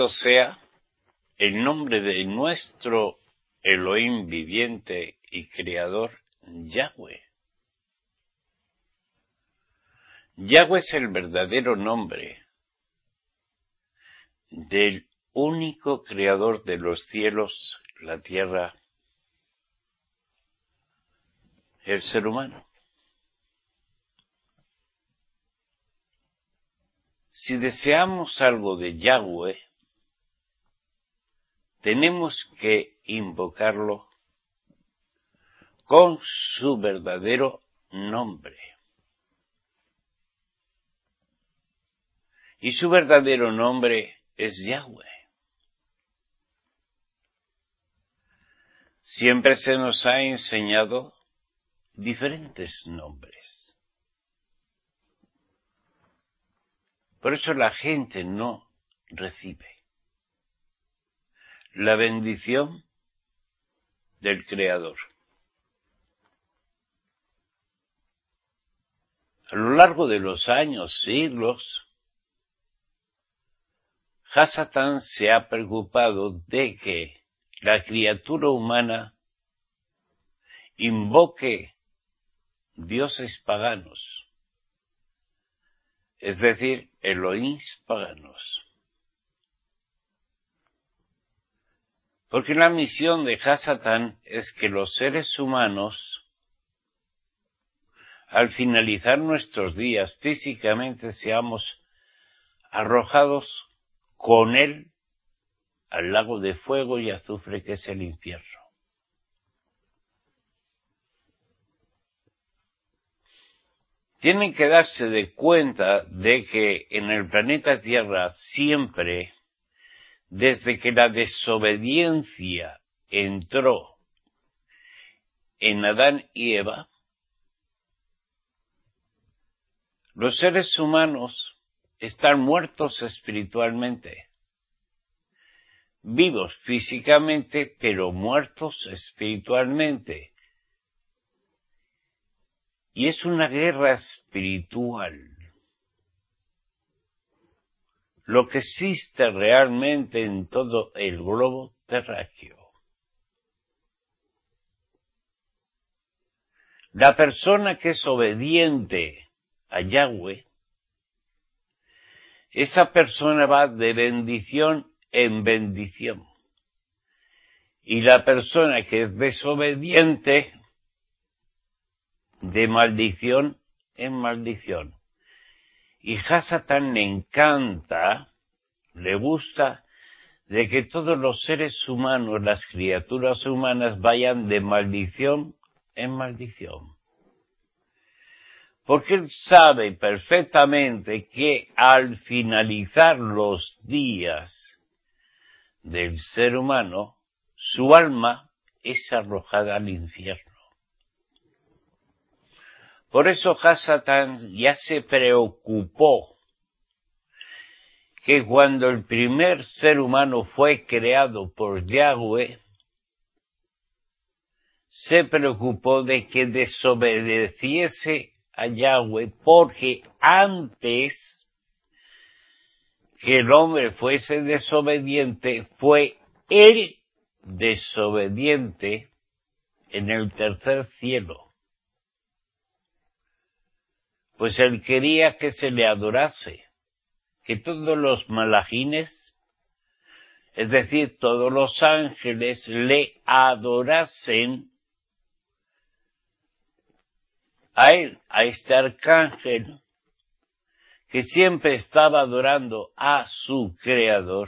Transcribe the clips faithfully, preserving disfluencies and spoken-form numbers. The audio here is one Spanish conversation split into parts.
bendito sea el nombre de nuestro Elohim viviente y creador, Yahweh. Yahweh es el verdadero nombre del único creador de los cielos, la tierra, el ser humano. Si deseamos algo de Yahweh, tenemos que invocarlo con su verdadero nombre. Y su verdadero nombre es Yahweh. Siempre se nos ha enseñado diferentes nombres. Por eso la gente no recibe la bendición del Creador. A lo largo de los años, siglos, Hasatán se ha preocupado de que la criatura humana invoque dioses paganos, es decir, Elohim paganos. Porque la misión de Hasatán es que los seres humanos, al finalizar nuestros días físicamente, seamos arrojados con él al lago de fuego y azufre que es el infierno. Tienen que darse de cuenta de que en el planeta Tierra siempre, desde que la desobediencia entró en Adán y Eva, los seres humanos están muertos espiritualmente, vivos físicamente, pero muertos espiritualmente. Y es una guerra espiritual lo que existe realmente en todo el globo terráqueo. La persona que es obediente a Yahweh, esa persona va de bendición en bendición. Y la persona que es desobediente, de maldición en maldición. Y Hasatán le encanta, le gusta, de que todos los seres humanos, las criaturas humanas, vayan de maldición en maldición. Porque él sabe perfectamente que al finalizar los días del ser humano, su alma es arrojada al infierno. Por eso Hasatán ya se preocupó que cuando el primer ser humano fue creado por Yahweh, se preocupó de que desobedeciese a Yahweh, porque antes que el hombre fuese desobediente, fue él desobediente en el tercer cielo. Pues él quería que se le adorase, que todos los malajines, es decir, todos los ángeles, le adorasen a él, a este arcángel, que siempre estaba adorando a su creador.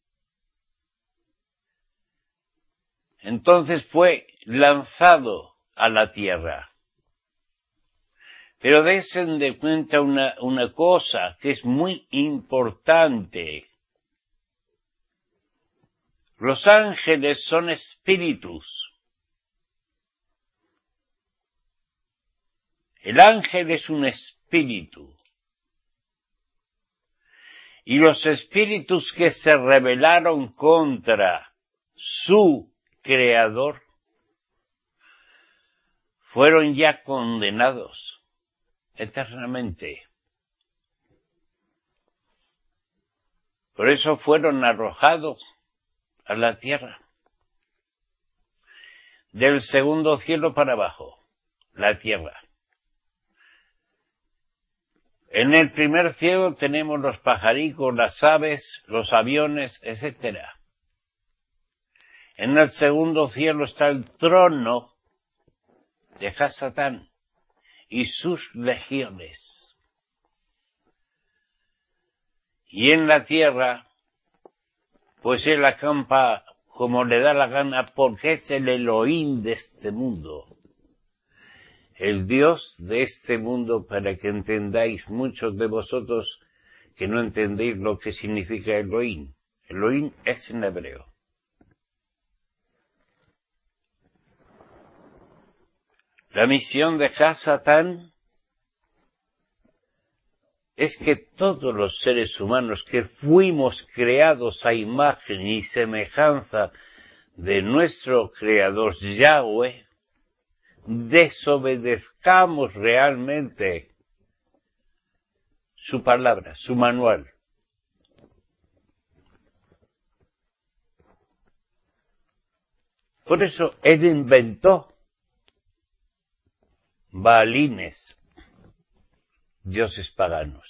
Entonces fue lanzado a la tierra. Pero desen de cuenta una, una cosa que es muy importante. Los ángeles son espíritus. El ángel es un espíritu. Y los espíritus que se rebelaron contra su creador fueron ya condenados eternamente. Por eso fueron arrojados a la tierra. Del segundo cielo para abajo, la tierra. En el primer cielo tenemos los pajaricos, las aves, los aviones, etcétera. En el segundo cielo está el trono de Hasatán y sus legiones. Y en la tierra, pues él acampa como le da la gana, porque es el Elohim de este mundo. El Dios de este mundo, para que entendáis muchos de vosotros que no entendéis lo que significa Elohim. Elohim es en hebreo. La misión de Hasatán es que todos los seres humanos que fuimos creados a imagen y semejanza de nuestro Creador Yahweh, desobedezcamos realmente su palabra, su manual. Por eso él inventó Baalines, dioses paganos.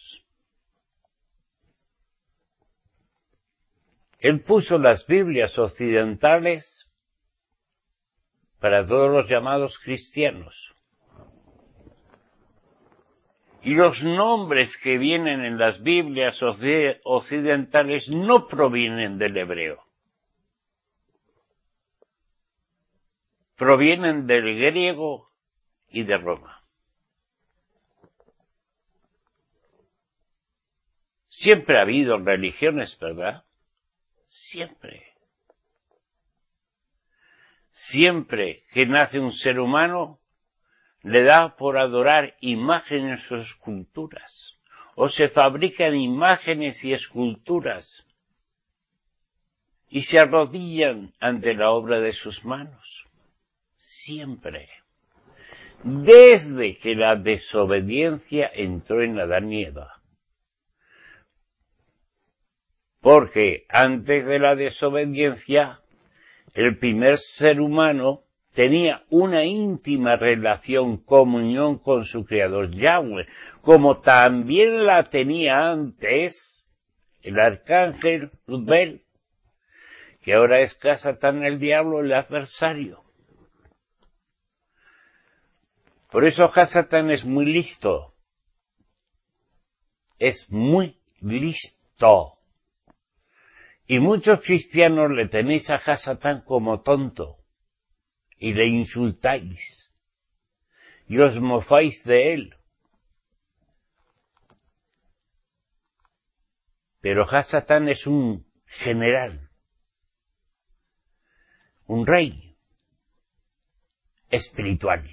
Él puso las Biblias occidentales para todos los llamados cristianos. Y los nombres que vienen en las Biblias occidentales no provienen del hebreo. Provienen del griego y de Roma. Siempre ha habido religiones, ¿verdad? Siempre. Siempre que nace un ser humano, le da por adorar imágenes o esculturas, o se fabrican imágenes y esculturas, y se arrodillan ante la obra de sus manos. Siempre. Desde que la desobediencia entró en Adán y Eva. Porque antes de la desobediencia, el primer ser humano tenía una íntima relación, comunión con su Creador Yahweh, como también la tenía antes el arcángel Luzbel, que ahora es Hasatán, el diablo, el adversario. Por eso Hasatán es muy listo. Es muy listo. Y muchos cristianos le tenéis a Hasatán como tonto, y le insultáis, y os mofáis de él. Pero Hasatán es un general, un rey espiritual.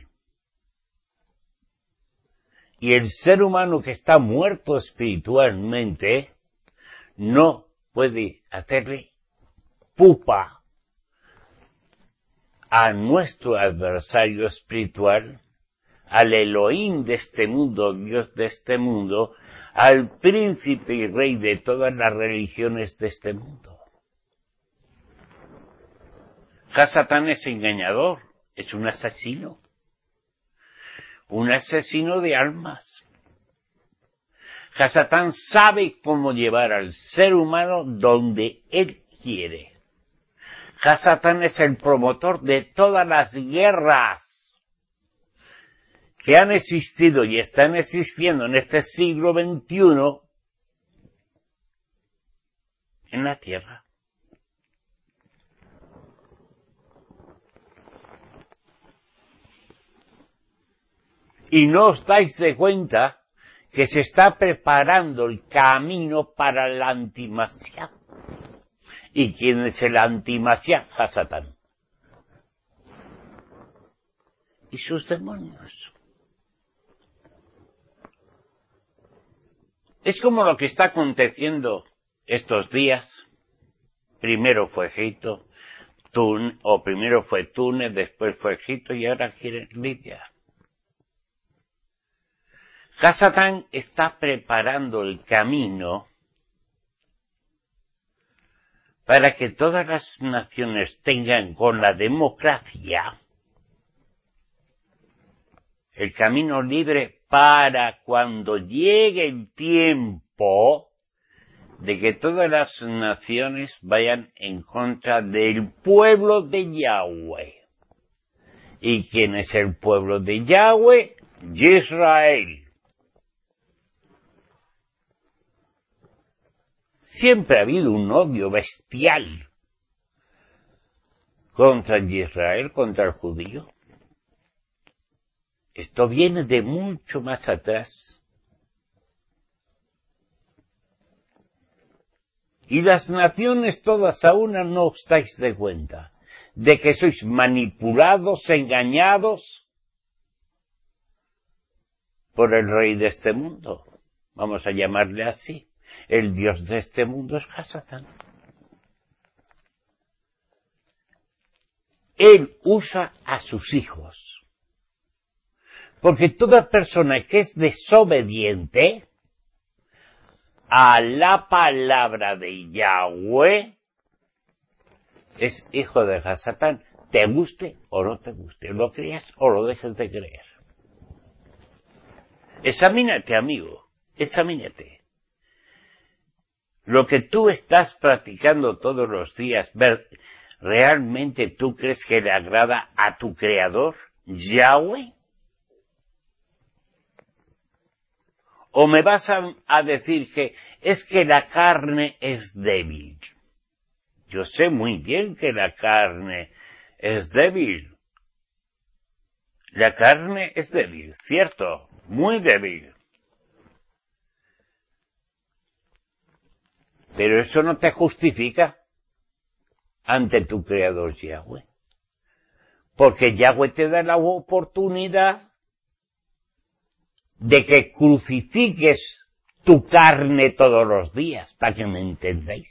Y el ser humano que está muerto espiritualmente no puede hacerle pupa a nuestro adversario espiritual, al Elohim de este mundo, Dios de este mundo, al príncipe y rey de todas las religiones de este mundo. Hasatán es engañador, es un asesino, un asesino de almas. Hasatán sabe cómo llevar al ser humano donde él quiere. Hasatán es el promotor de todas las guerras que han existido y están existiendo en este siglo veintiuno en la tierra. Y no os dais de cuenta que se está preparando el camino para el antimasiá. ¿Y quién es el antimasiá? Hasatán. Y sus demonios. Es como lo que está aconteciendo estos días. Primero fue Egipto, Tun, o primero fue Túnez, después fue Egipto y ahora quieren Libia. Hasatán está preparando el camino para que todas las naciones tengan con la democracia el camino libre para cuando llegue el tiempo de que todas las naciones vayan en contra del pueblo de Yahweh. ¿Y quién es el pueblo de Yahweh? Israel. Siempre ha habido un odio bestial contra Israel, contra el judío. Esto viene de mucho más atrás. Y las naciones todas a una no os dais de cuenta de que sois manipulados, engañados por el rey de este mundo. Vamos a llamarle así. El dios de este mundo es Hasatán. Él usa a sus hijos. Porque toda persona que es desobediente a la palabra de Yahweh es hijo de Hasatán. Te guste o no te guste. Lo creas o lo dejes de creer. Examínate, amigo. Examínate. Lo que tú estás practicando todos los días, ver, ¿realmente tú crees que le agrada a tu Creador, Yahweh? ¿O me vas a, a decir que es que la carne es débil? Yo sé muy bien que la carne es débil. La carne es débil, cierto, muy débil. Pero eso no te justifica ante tu Creador Yahweh. Porque Yahweh te da la oportunidad de que crucifiques tu carne todos los días, para que me entendáis.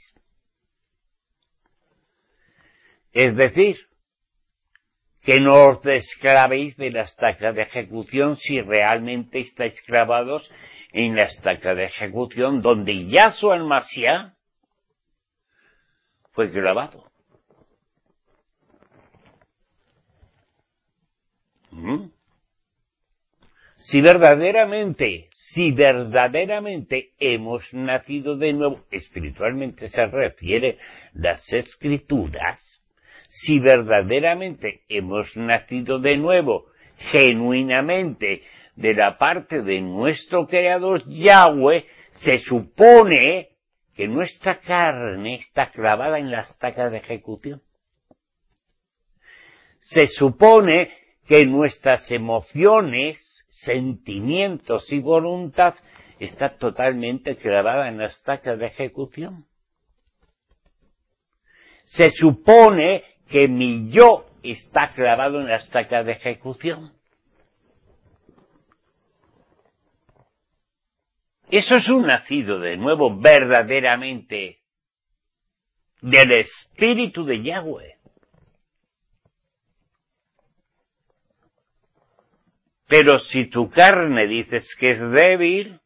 Es decir, que no os desclavéis de la estaca de ejecución si realmente estáis clavados en la estaca de ejecución donde Yahshua el Mashiach fue clavado. ¿Mm? Si verdaderamente, si verdaderamente hemos nacido de nuevo, espiritualmente se refiere las Escrituras, si verdaderamente hemos nacido de nuevo, genuinamente, de la parte de nuestro Creador Yahweh, se supone que nuestra carne está clavada en la estaca de ejecución. Se supone que nuestras emociones, sentimientos y voluntad está totalmente clavada en la estaca de ejecución. Se supone que mi yo está clavado en la estaca de ejecución. Eso es un nacido de nuevo verdaderamente del Espíritu de Yahweh. Pero si tu carne dices que es débil,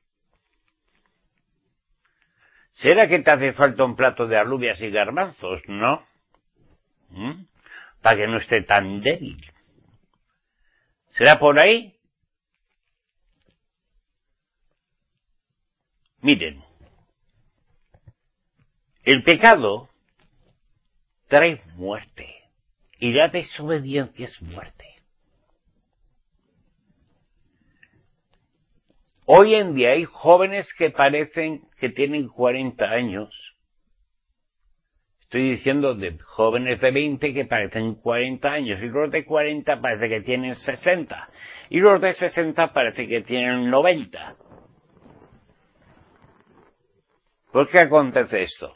¿será que te hace falta un plato de alubias y garbanzos? No. ¿Mm? Para que no esté tan débil. ¿Será por ahí? Miren, el pecado trae muerte y la desobediencia es muerte. Hoy en día hay jóvenes que parecen que tienen cuarenta años. Estoy diciendo de jóvenes de veinte que parecen cuarenta años, y los de cuarenta parece que tienen sesenta, y los de sesenta parece que tienen noventa. ¿Por qué acontece esto?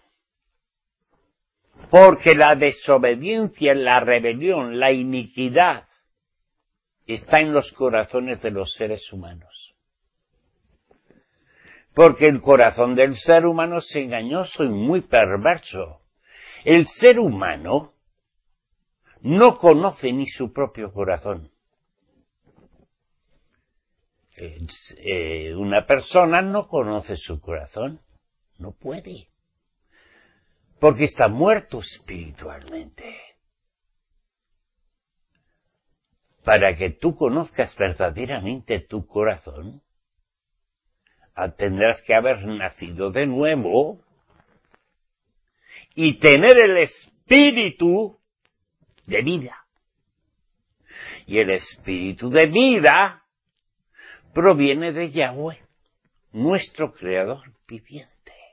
Porque la desobediencia, la rebelión, la iniquidad está en los corazones de los seres humanos. Porque el corazón del ser humano es engañoso y muy perverso. El ser humano no conoce ni su propio corazón. Eh, una persona no conoce su corazón. No puede. porque está muerto espiritualmente. Para que tú conozcas verdaderamente tu corazón, tendrás que haber nacido de nuevo y tener el espíritu de vida. Y el espíritu de vida proviene de Yahweh, nuestro Creador viviente.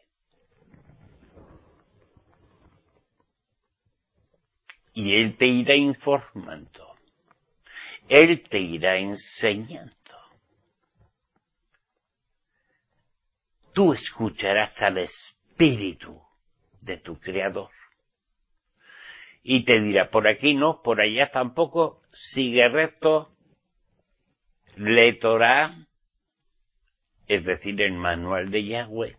Y Él te irá informando, Él te irá enseñando. Tú escucharás al espíritu de tu Creador. Y te dirá, por aquí no, por allá tampoco, sigue recto, lee Torah, es decir, el manual de Yahweh.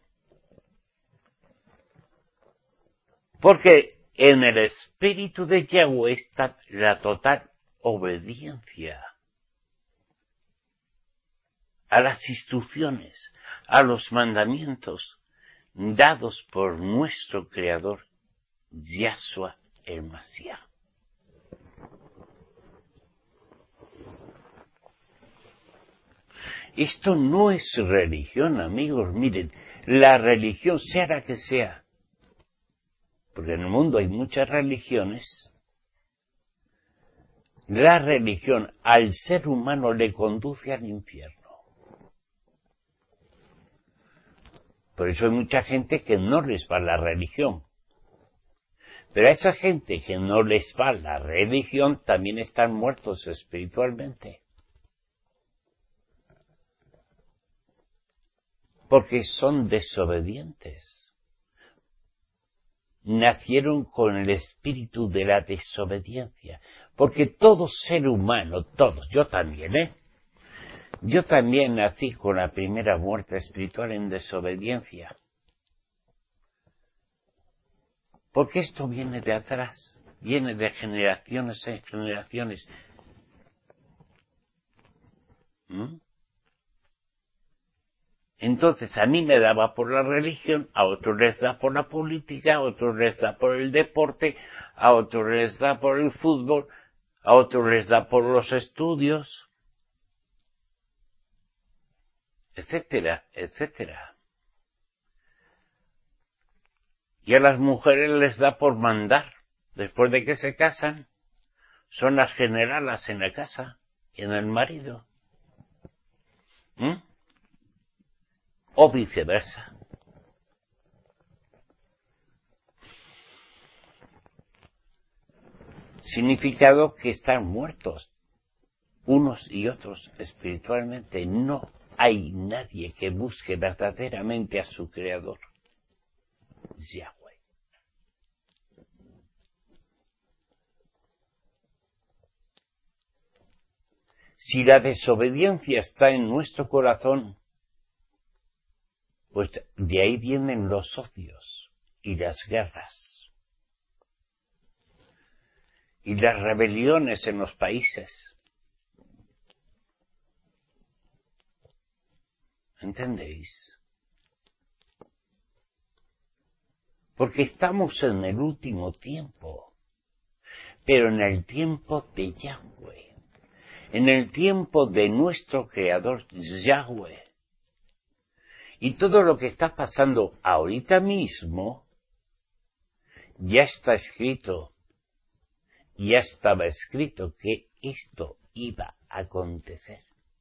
Porque en el espíritu de Yahweh está la total obediencia a las instrucciones, a los mandamientos dados por nuestro Creador, Yahshua el Mashiach. Esto no es religión, amigos. Miren, la religión, sea la que sea, porque en el mundo hay muchas religiones, la religión al ser humano le conduce al infierno. Por eso hay mucha gente que no les va la religión. Pero a esa gente que no les va la religión también están muertos espiritualmente. Porque son desobedientes. Nacieron con el espíritu de la desobediencia. Porque todo ser humano, todos, yo también, ¿eh? Yo también nací con la primera muerte espiritual en desobediencia. Porque esto viene de atrás, viene de generaciones en generaciones. ¿Mm? Entonces a mí me daba por la religión, a otros les da por la política, a otros les da por el deporte, a otros les da por el fútbol, a otros les da por los estudios, etcétera, etcétera. Y a las mujeres les da por mandar, después de que se casan, son las generalas en la casa y en el marido. ¿Mm? O viceversa. Significado que están muertos, unos y otros espiritualmente. No hay nadie que busque verdaderamente a su Creador, Yahweh. Si la desobediencia está en nuestro corazón, pues de ahí vienen los odios y las guerras y las rebeliones en los países. ¿Entendéis? Porque estamos en el último tiempo, pero en el tiempo de Yahweh, en el tiempo de nuestro Creador Yahweh. Y todo lo que está pasando ahorita mismo ya está escrito, ya estaba escrito que esto iba a acontecer.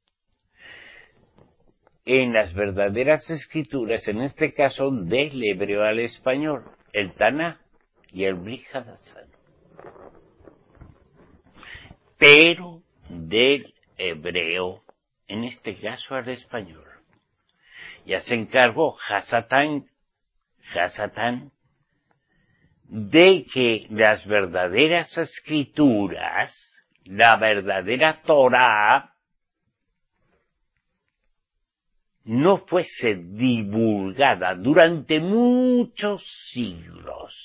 En las verdaderas escrituras, en este caso del hebreo al español, el Taná y el Brit Hadashah. Pero del hebreo, en este caso al español, ya se encargó Hasatán, Hasatán, de que las verdaderas escrituras, la verdadera Torah, no fuese divulgada durante muchos siglos.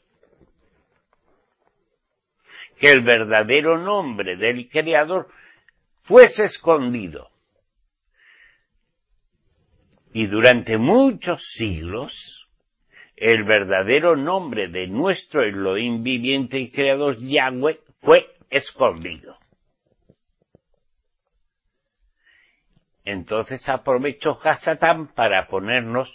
Que el verdadero nombre del Creador fuese escondido. Y durante muchos siglos, el verdadero nombre de nuestro Elohim viviente y creador Yahweh fue escondido. Entonces aprovechó Hasatán para ponernos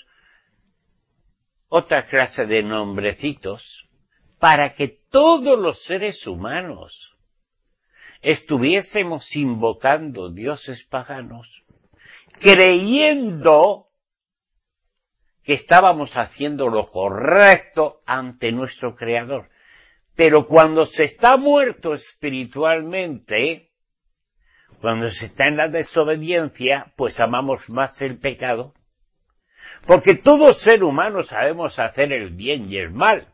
otra clase de nombrecitos para que todos los seres humanos estuviésemos invocando dioses paganos, creyendo que estábamos haciendo lo correcto ante nuestro Creador. Pero cuando se está muerto espiritualmente, cuando se está en la desobediencia, pues amamos más el pecado, porque todo ser humano sabemos hacer el bien y el mal.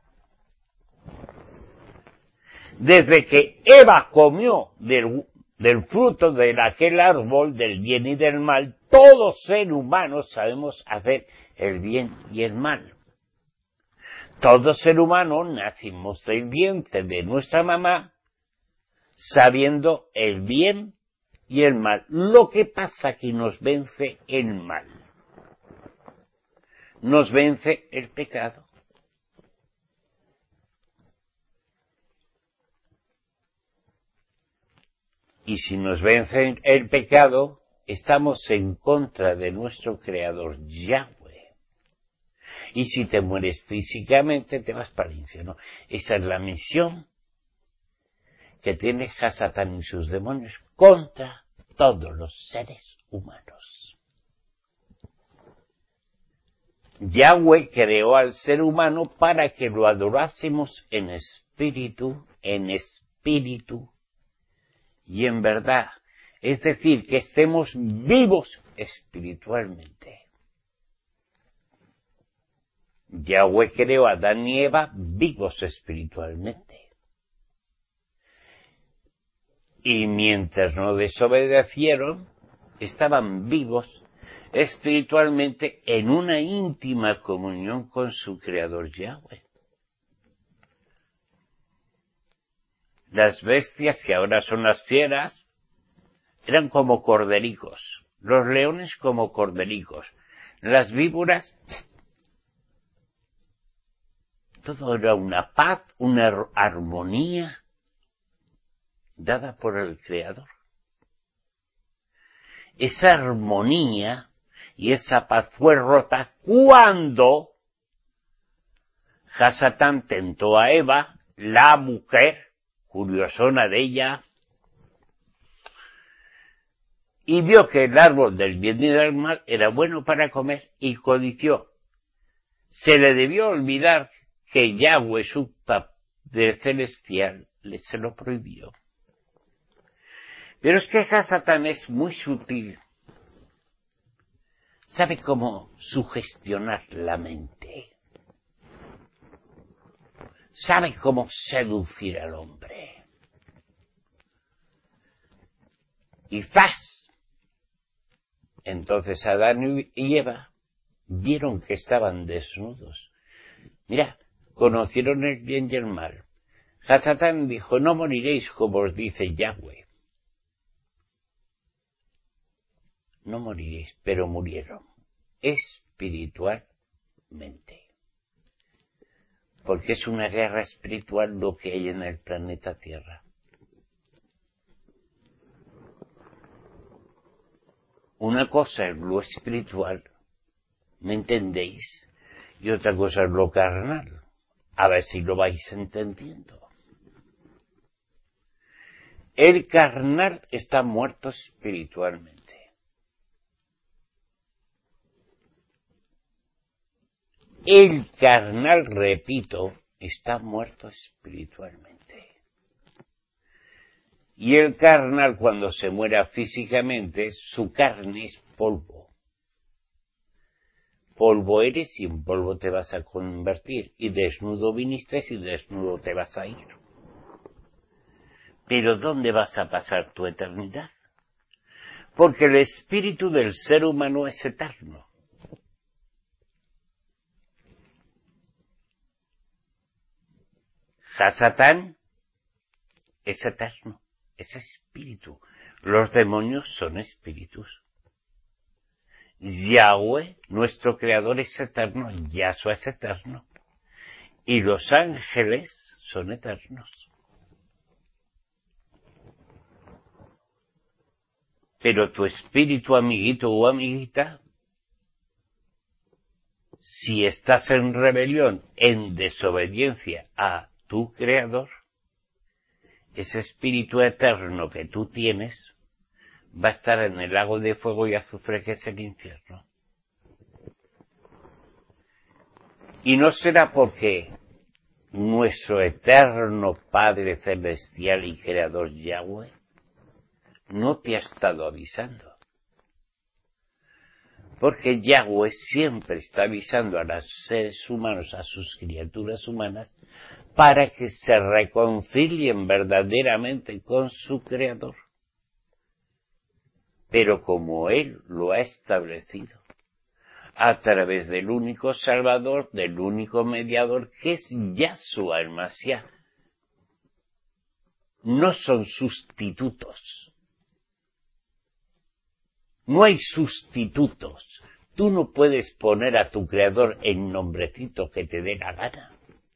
Desde que Eva comió del, del fruto de aquel árbol del bien y del mal, todo ser humano sabemos hacer el bien y el mal. Todo ser humano nacimos del vientre de nuestra mamá sabiendo el bien y el mal. Lo que pasa que nos vence el mal. Nos vence el pecado. Y si nos vence el pecado, estamos en contra de nuestro Creador Yahweh. Y si te mueres físicamente, te vas para el infierno. Esa es la misión que tiene Hasatán y sus demonios contra todos los seres humanos. Yahweh creó al ser humano para que lo adorásemos en espíritu, en espíritu y en verdad. Es decir, que estemos vivos espiritualmente. Yahweh creó a Adán y Eva vivos espiritualmente. Y mientras no desobedecieron, estaban vivos espiritualmente en una íntima comunión con su Creador Yahweh. Las bestias, que ahora son las fieras, eran como cordericos, los leones como cordericos, las víboras. Todo era una paz, una armonía dada por el Creador. Esa armonía y esa paz fue rota cuando Hasatán tentó a Eva, la mujer, curiosona de ella, y vio que el árbol del bien y del mal era bueno para comer y codició. Se le debió olvidar que Yahweh, su Padre celestial, le se lo prohibió. Pero es que Hasatán es muy sutil. Sabe cómo sugestionar la mente. Sabe cómo seducir al hombre. Y ¡zas! Entonces Adán y Eva vieron que estaban desnudos. Mira, conocieron el bien y el mal. Hasatán dijo, no moriréis como os dice Yahweh. No moriréis, pero murieron espiritualmente. Porque es una guerra espiritual lo que hay en el planeta Tierra. Una cosa es lo espiritual, ¿me entendéis? Y otra cosa es lo carnal. A ver si lo vais entendiendo. El carnal está muerto espiritualmente. El carnal, repito, está muerto espiritualmente. Y el carnal, cuando se muera físicamente, su carne es polvo. Polvo eres y en polvo te vas a convertir. Y desnudo viniste y desnudo te vas a ir. Pero ¿dónde vas a pasar tu eternidad? Porque el espíritu del ser humano es eterno. Hasatán es eterno, es espíritu. Los demonios son espíritus. Yahweh, nuestro creador, es eterno. Yahshua es eterno. Y los ángeles son eternos. Pero tu espíritu, amiguito o amiguita, si estás en rebelión, en desobediencia a tu Creador, ese espíritu eterno que tú tienes va a estar en el lago de fuego y azufre que es el infierno. Y no será porque nuestro eterno Padre Celestial y Creador Yahweh no te ha estado avisando. Porque Yahweh siempre está avisando a los seres humanos, a sus criaturas humanas, para que se reconcilien verdaderamente con su Creador. Pero como Él lo ha establecido, a través del único Salvador, del único mediador, que es Yahshua el Mashiach, no son sustitutos. No hay sustitutos. Tú no puedes poner a tu Creador el nombrecito que te dé la gana.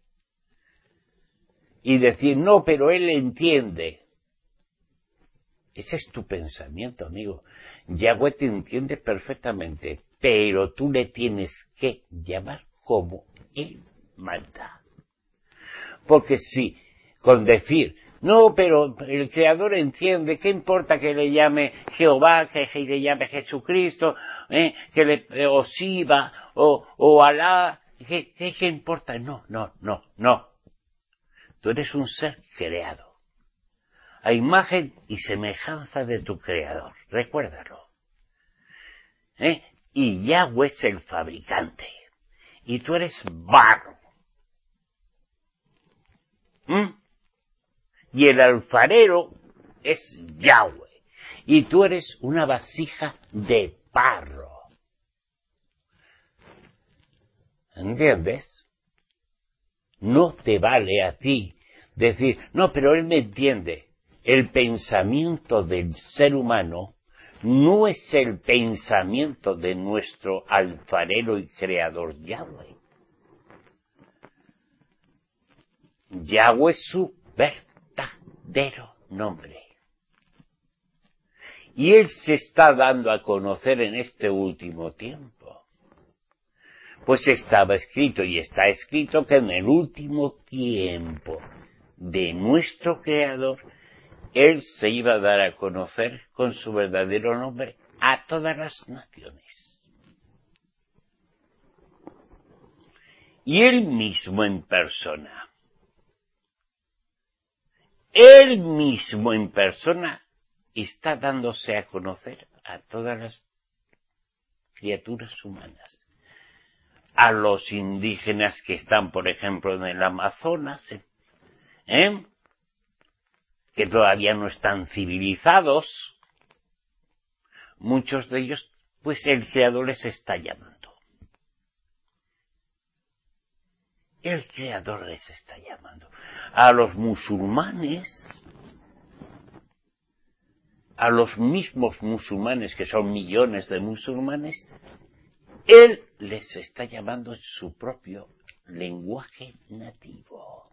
Y decir, no, pero Él entiende. Ese es tu pensamiento, amigo. Yahweh te entiende perfectamente, pero tú le tienes que llamar como Él manda. Porque si, con decir, no, pero el Creador entiende, ¿qué importa que le llame Jehová, que le llame Jesucristo, eh, que le, eh, o Shiva, o, o Alá? ¿Qué, qué, ¿Qué importa? No, no, no, no. Tú eres un ser creado, a imagen y semejanza de tu Creador, recuérdalo. ¿Eh? Y Yahweh es el fabricante, y tú eres barro. ¿Mm? Y el alfarero es Yahweh. Y tú eres una vasija de barro. ¿Entiendes? No te vale a ti decir, no, pero él me entiende. El pensamiento del ser humano no es el pensamiento de nuestro alfarero y creador Yahweh. Yahweh es su verdadero nombre. Y Él se está dando a conocer en este último tiempo. Pues estaba escrito y está escrito que en el último tiempo de nuestro Creador, Él se iba a dar a conocer con su verdadero nombre a todas las naciones. Y Él mismo en persona, Él mismo en persona está dándose a conocer a todas las criaturas humanas, a los indígenas que están, por ejemplo, en el Amazonas, ¿eh? que todavía no están civilizados, muchos de ellos, pues el Creador les está llamando. El Creador les está llamando. A los musulmanes, a los mismos musulmanes, que son millones de musulmanes, Él les está llamando en su propio lenguaje nativo.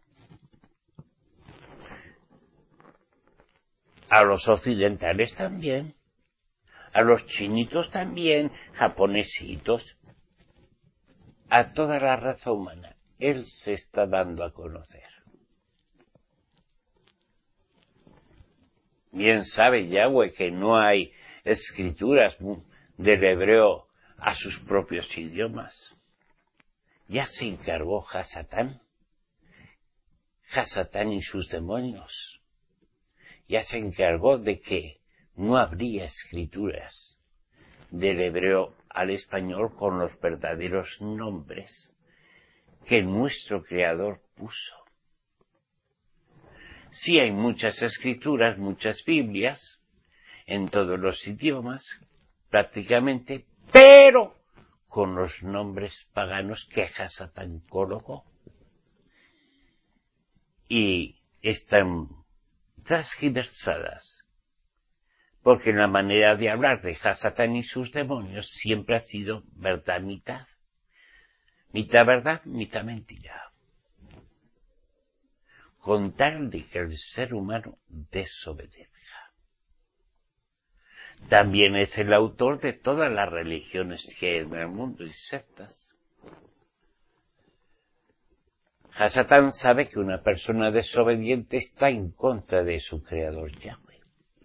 A los occidentales también, a los chinitos también, japonesitos, a toda la raza humana. Él se está dando a conocer. Bien sabe Yahweh que no hay escrituras del hebreo a sus propios idiomas. Ya se encargó Hasatán, Hasatán y sus demonios. Ya se encargó de que no habría escrituras del hebreo al español con los verdaderos nombres que nuestro Creador puso. Sí hay muchas escrituras, muchas Biblias, en todos los idiomas, prácticamente, pero con los nombres paganos que Hasatán colocó. Y están transgiversadas, porque la manera de hablar de Hasatán y sus demonios siempre ha sido verdad mitad. Mitad verdad, mitad mentira. con tal de que el ser humano desobedezca. También es el autor de todas las religiones que hay en el mundo y sectas. Hasatán sabe que una persona desobediente está en contra de su creador Yahweh.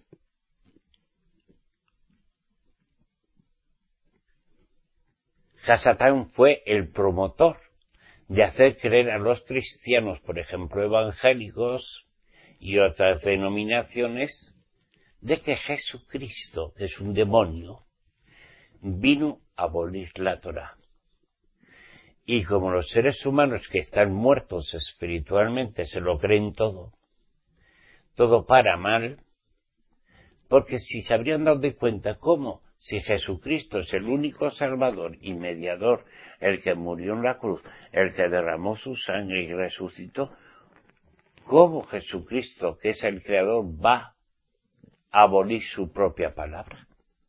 Hasatán fue el promotor de hacer creer a los cristianos, por ejemplo, evangélicos y otras denominaciones, de que Jesucristo, que es un demonio, vino a abolir la Torá. Y como los seres humanos que están muertos espiritualmente se lo creen todo, todo para mal, porque si se habrían dado de cuenta cómo, si Jesucristo es el único Salvador y mediador, el que murió en la cruz, el que derramó su sangre y resucitó, ¿cómo Jesucristo, que es el Creador, va a abolir su propia palabra?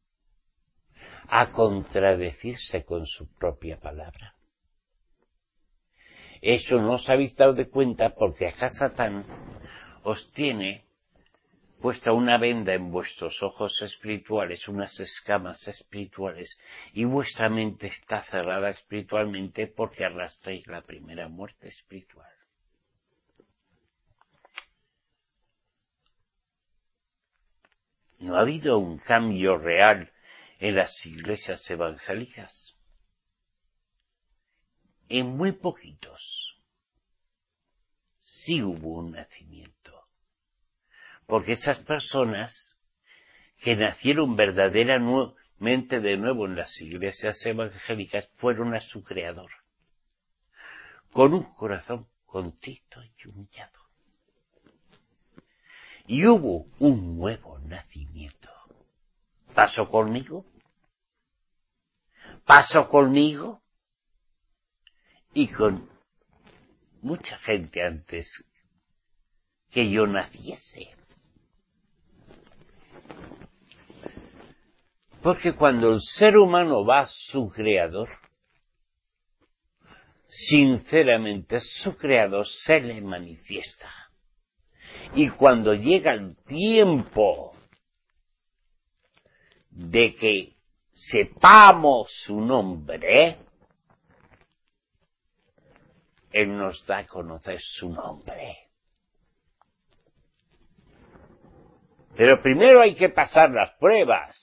A contradecirse con su propia palabra. Eso no os habéis dado de cuenta porque Hasatán os tiene puesta una venda en vuestros ojos espirituales, unas escamas espirituales, y vuestra mente está cerrada espiritualmente porque arrastráis la primera muerte espiritual. ¿No ha habido un cambio real en las iglesias evangélicas? En muy poquitos sí hubo un nacimiento. Porque esas personas que nacieron verdaderamente de nuevo en las iglesias evangélicas fueron a su Creador, con un corazón contrito y humillado. Y hubo un nuevo nacimiento. ¿Pasó conmigo? ¿Pasó conmigo? Y con mucha gente antes que yo naciese. Porque cuando el ser humano va a su Creador, sinceramente su Creador se le manifiesta. Y cuando llega el tiempo de que sepamos su nombre, Él nos da a conocer su nombre. Pero primero hay que pasar las pruebas.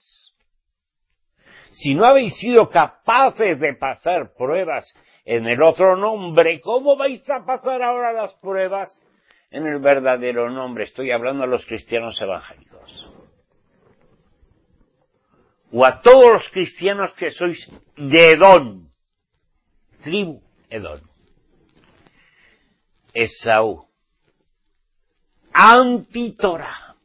Si no habéis sido capaces de pasar pruebas en el otro nombre, ¿cómo vais a pasar ahora las pruebas en el verdadero nombre? Estoy hablando a los cristianos evangélicos. O a todos los cristianos que sois de Edom, tribu Edom. Esaú, anti-Torah.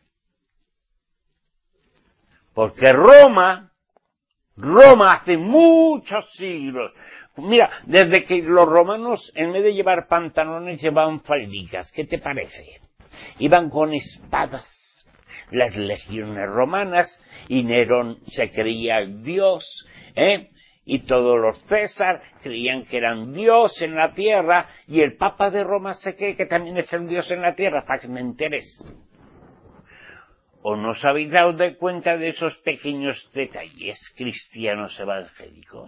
Porque Roma, Roma hace muchos siglos, mira, desde que los romanos en vez de llevar pantalones llevaban faldicas, ¿qué te parece? Iban con espadas, las legiones romanas, y Nerón se creía el dios, ¿eh? Y todos los César creían que eran dios en la tierra, y el Papa de Roma se cree que también es el dios en la tierra, para que me enteres. ¿O no os habéis dado de cuenta de esos pequeños detalles cristianos evangélicos?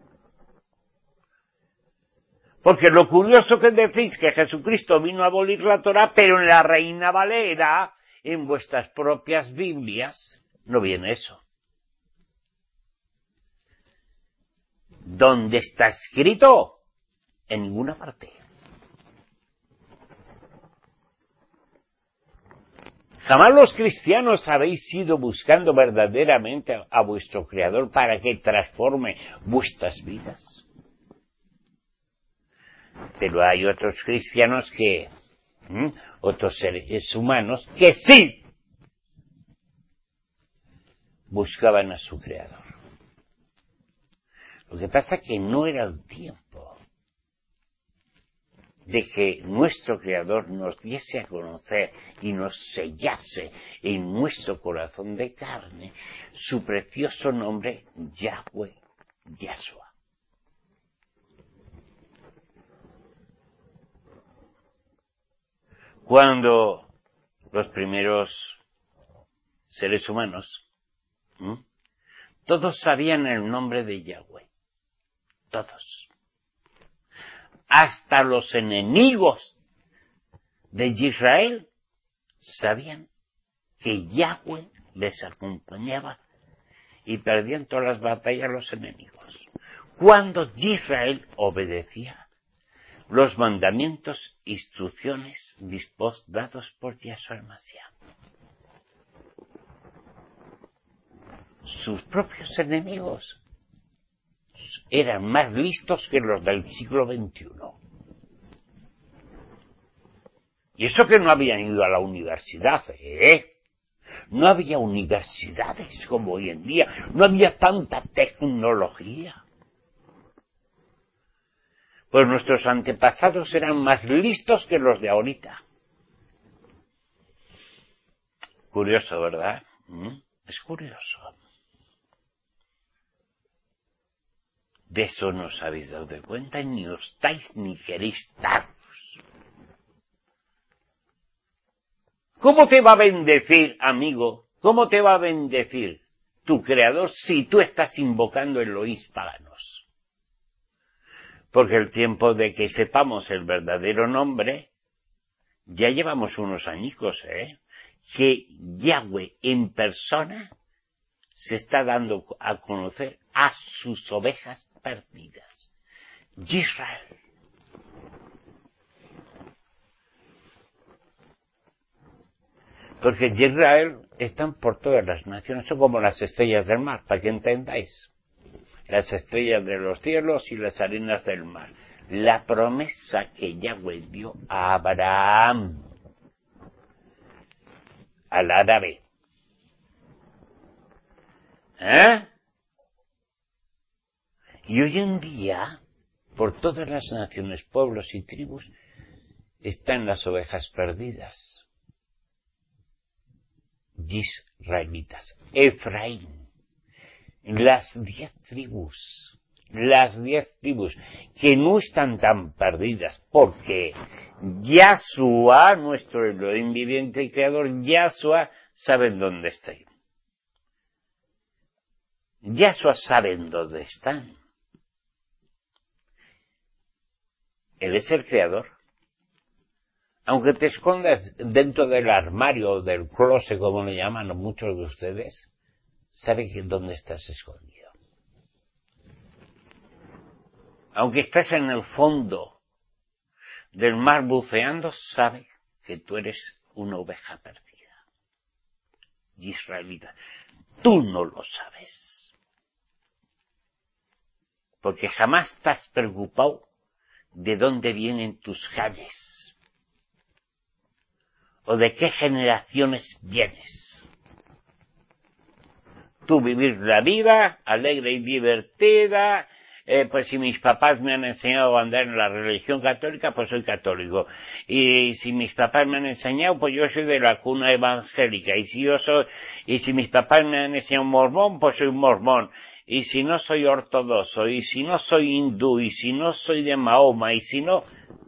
Porque lo curioso que decís que Jesucristo vino a abolir la Torá, pero en la Reina Valera, en vuestras propias Biblias, no viene eso. ¿Dónde está escrito? En ninguna parte. Jamás los cristianos habéis ido buscando verdaderamente a vuestro Creador para que transforme vuestras vidas. Pero hay otros cristianos que, ¿m? otros seres humanos, que sí buscaban a su Creador. Lo que pasa es que no era el tiempo de que nuestro Creador nos diese a conocer y nos sellase en nuestro corazón de carne su precioso nombre, Yahweh, Yahshua. Cuando los primeros seres humanos, ¿m? todos sabían el nombre de Yahweh, todos, hasta los enemigos de Israel sabían que Yahweh les acompañaba y perdían todas las batallas los enemigos. Cuando Israel obedecía los mandamientos, instrucciones dados por Yahshua el Mashiach. Sus propios enemigos eran más listos que los del siglo veintiuno. Y eso que no habían ido a la universidad, ¿eh? No había universidades como hoy en día, no había tanta tecnología. Pues nuestros antepasados eran más listos que los de ahorita. Curioso, ¿verdad? ¿Mm? Es curioso. De eso no os habéis dado de cuenta, ni os dais ni queréis daros. ¿Cómo te va a bendecir, amigo? ¿Cómo te va a bendecir tu Creador si tú estás invocando Elohís paganos? Porque el tiempo de que sepamos el verdadero nombre, ya llevamos unos añicos, ¿eh? Que Yahweh en persona se está dando a conocer a sus ovejas perdidas. Israel. Porque Israel están por todas las naciones, son como las estrellas del mar, para que entendáis. Las estrellas de los cielos y las arenas del mar. La promesa que Yahweh dio a Abraham, al árabe. ¿Eh? Y hoy en día, por todas las naciones, pueblos y tribus, están las ovejas perdidas. Israelitas, Efraín, las diez tribus, las diez tribus, que no están tan perdidas, porque Yahshua, nuestro Elohim viviente y creador, Yahshua, saben dónde están. Yahshua saben dónde están. Él es el creador. Aunque te escondas dentro del armario o del closet, como le llaman muchos de ustedes, sabe que dónde estás escondido. Aunque estés en el fondo del mar buceando, sabe que tú eres una oveja perdida. Israelita, tú no lo sabes. Porque jamás estás preocupado de dónde vienen tus genes. ¿O de qué generaciones vienes? Tú vivir la vida alegre y divertida, eh, pues si mis papás me han enseñado a andar en la religión católica, pues soy católico. Y si mis papás me han enseñado, pues yo soy de la cuna evangélica. Y si yo soy, y si mis papás me han enseñado mormón, pues soy mormón. Y si no soy ortodoxo, y si no soy hindú, y si no soy de Mahoma, y si no...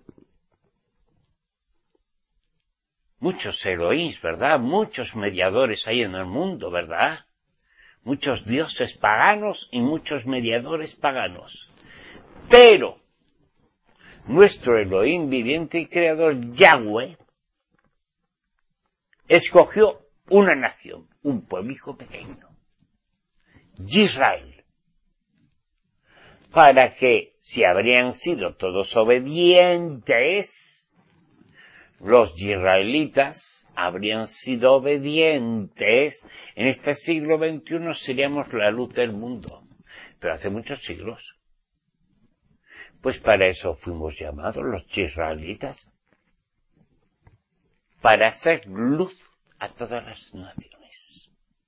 Muchos Elohís, ¿verdad? Muchos mediadores hay en el mundo, ¿verdad? Muchos dioses paganos y muchos mediadores paganos. Pero nuestro Elohim viviente y creador, Yahweh, escogió una nación, un pueblico pequeño, Israel, para que, si habrían sido todos obedientes, los israelitas habrían sido obedientes, en este siglo veintiuno seríamos la luz del mundo, pero hace muchos siglos. Pues para eso fuimos llamados los israelitas, para hacer luz a todas las naciones,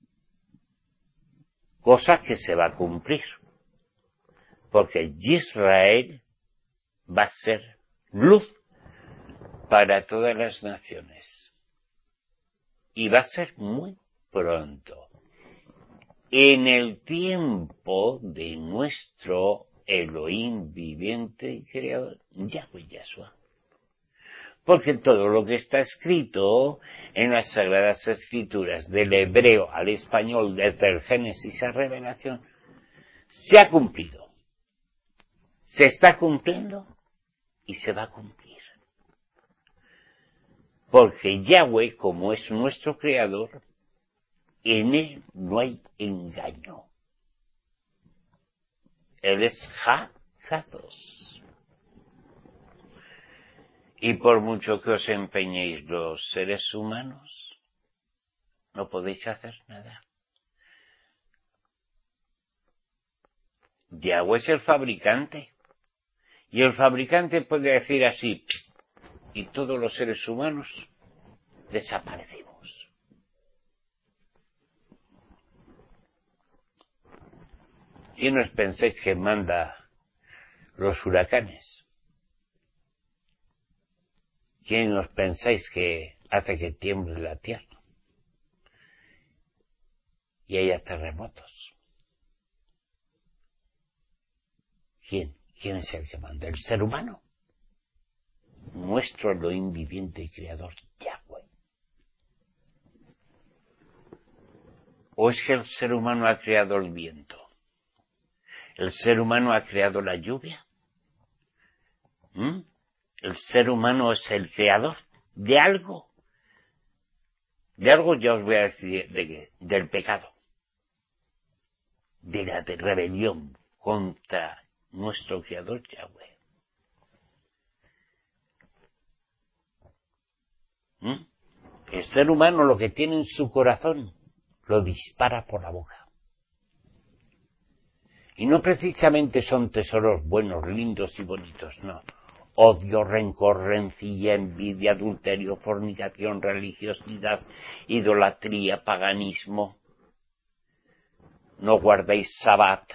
cosa que se va a cumplir, porque Israel va a ser luz para todas las naciones. Y va a ser muy pronto. En el tiempo de nuestro Elohim viviente y creador, Yahweh Yahshua. Porque todo lo que está escrito en las Sagradas Escrituras, del hebreo al español, desde el Génesis a Revelación, se ha cumplido. Se está cumpliendo y se va a cumplir. Porque Yahweh, como es nuestro creador, en él no hay engaño. Él es Ha-Zados. Y por mucho que os empeñéis los seres humanos, no podéis hacer nada. Yahweh es el fabricante. Y el fabricante puede decir así, y todos los seres humanos desaparecemos. ¿Quién os pensáis que manda los huracanes? ¿Quién os pensáis que hace que tiemble la tierra y haya terremotos? ¿Quién? ¿Quién es el que manda? ¿El ser humano? Nuestro Elohim viviente y creador, Yahweh. ¿O es que el ser humano ha creado el viento? ¿El ser humano ha creado la lluvia? ¿Mm? ¿El ser humano es el creador de algo? De algo ya os voy a decir de qué, del pecado, de la de rebelión contra nuestro creador Yahweh. ¿Mm? El ser humano lo que tiene en su corazón lo dispara por la boca. Y no precisamente son tesoros buenos, lindos y bonitos, no. Odio, rencor, rencilla, envidia, adulterio, fornicación, religiosidad, idolatría, paganismo. No guardéis Sabbat,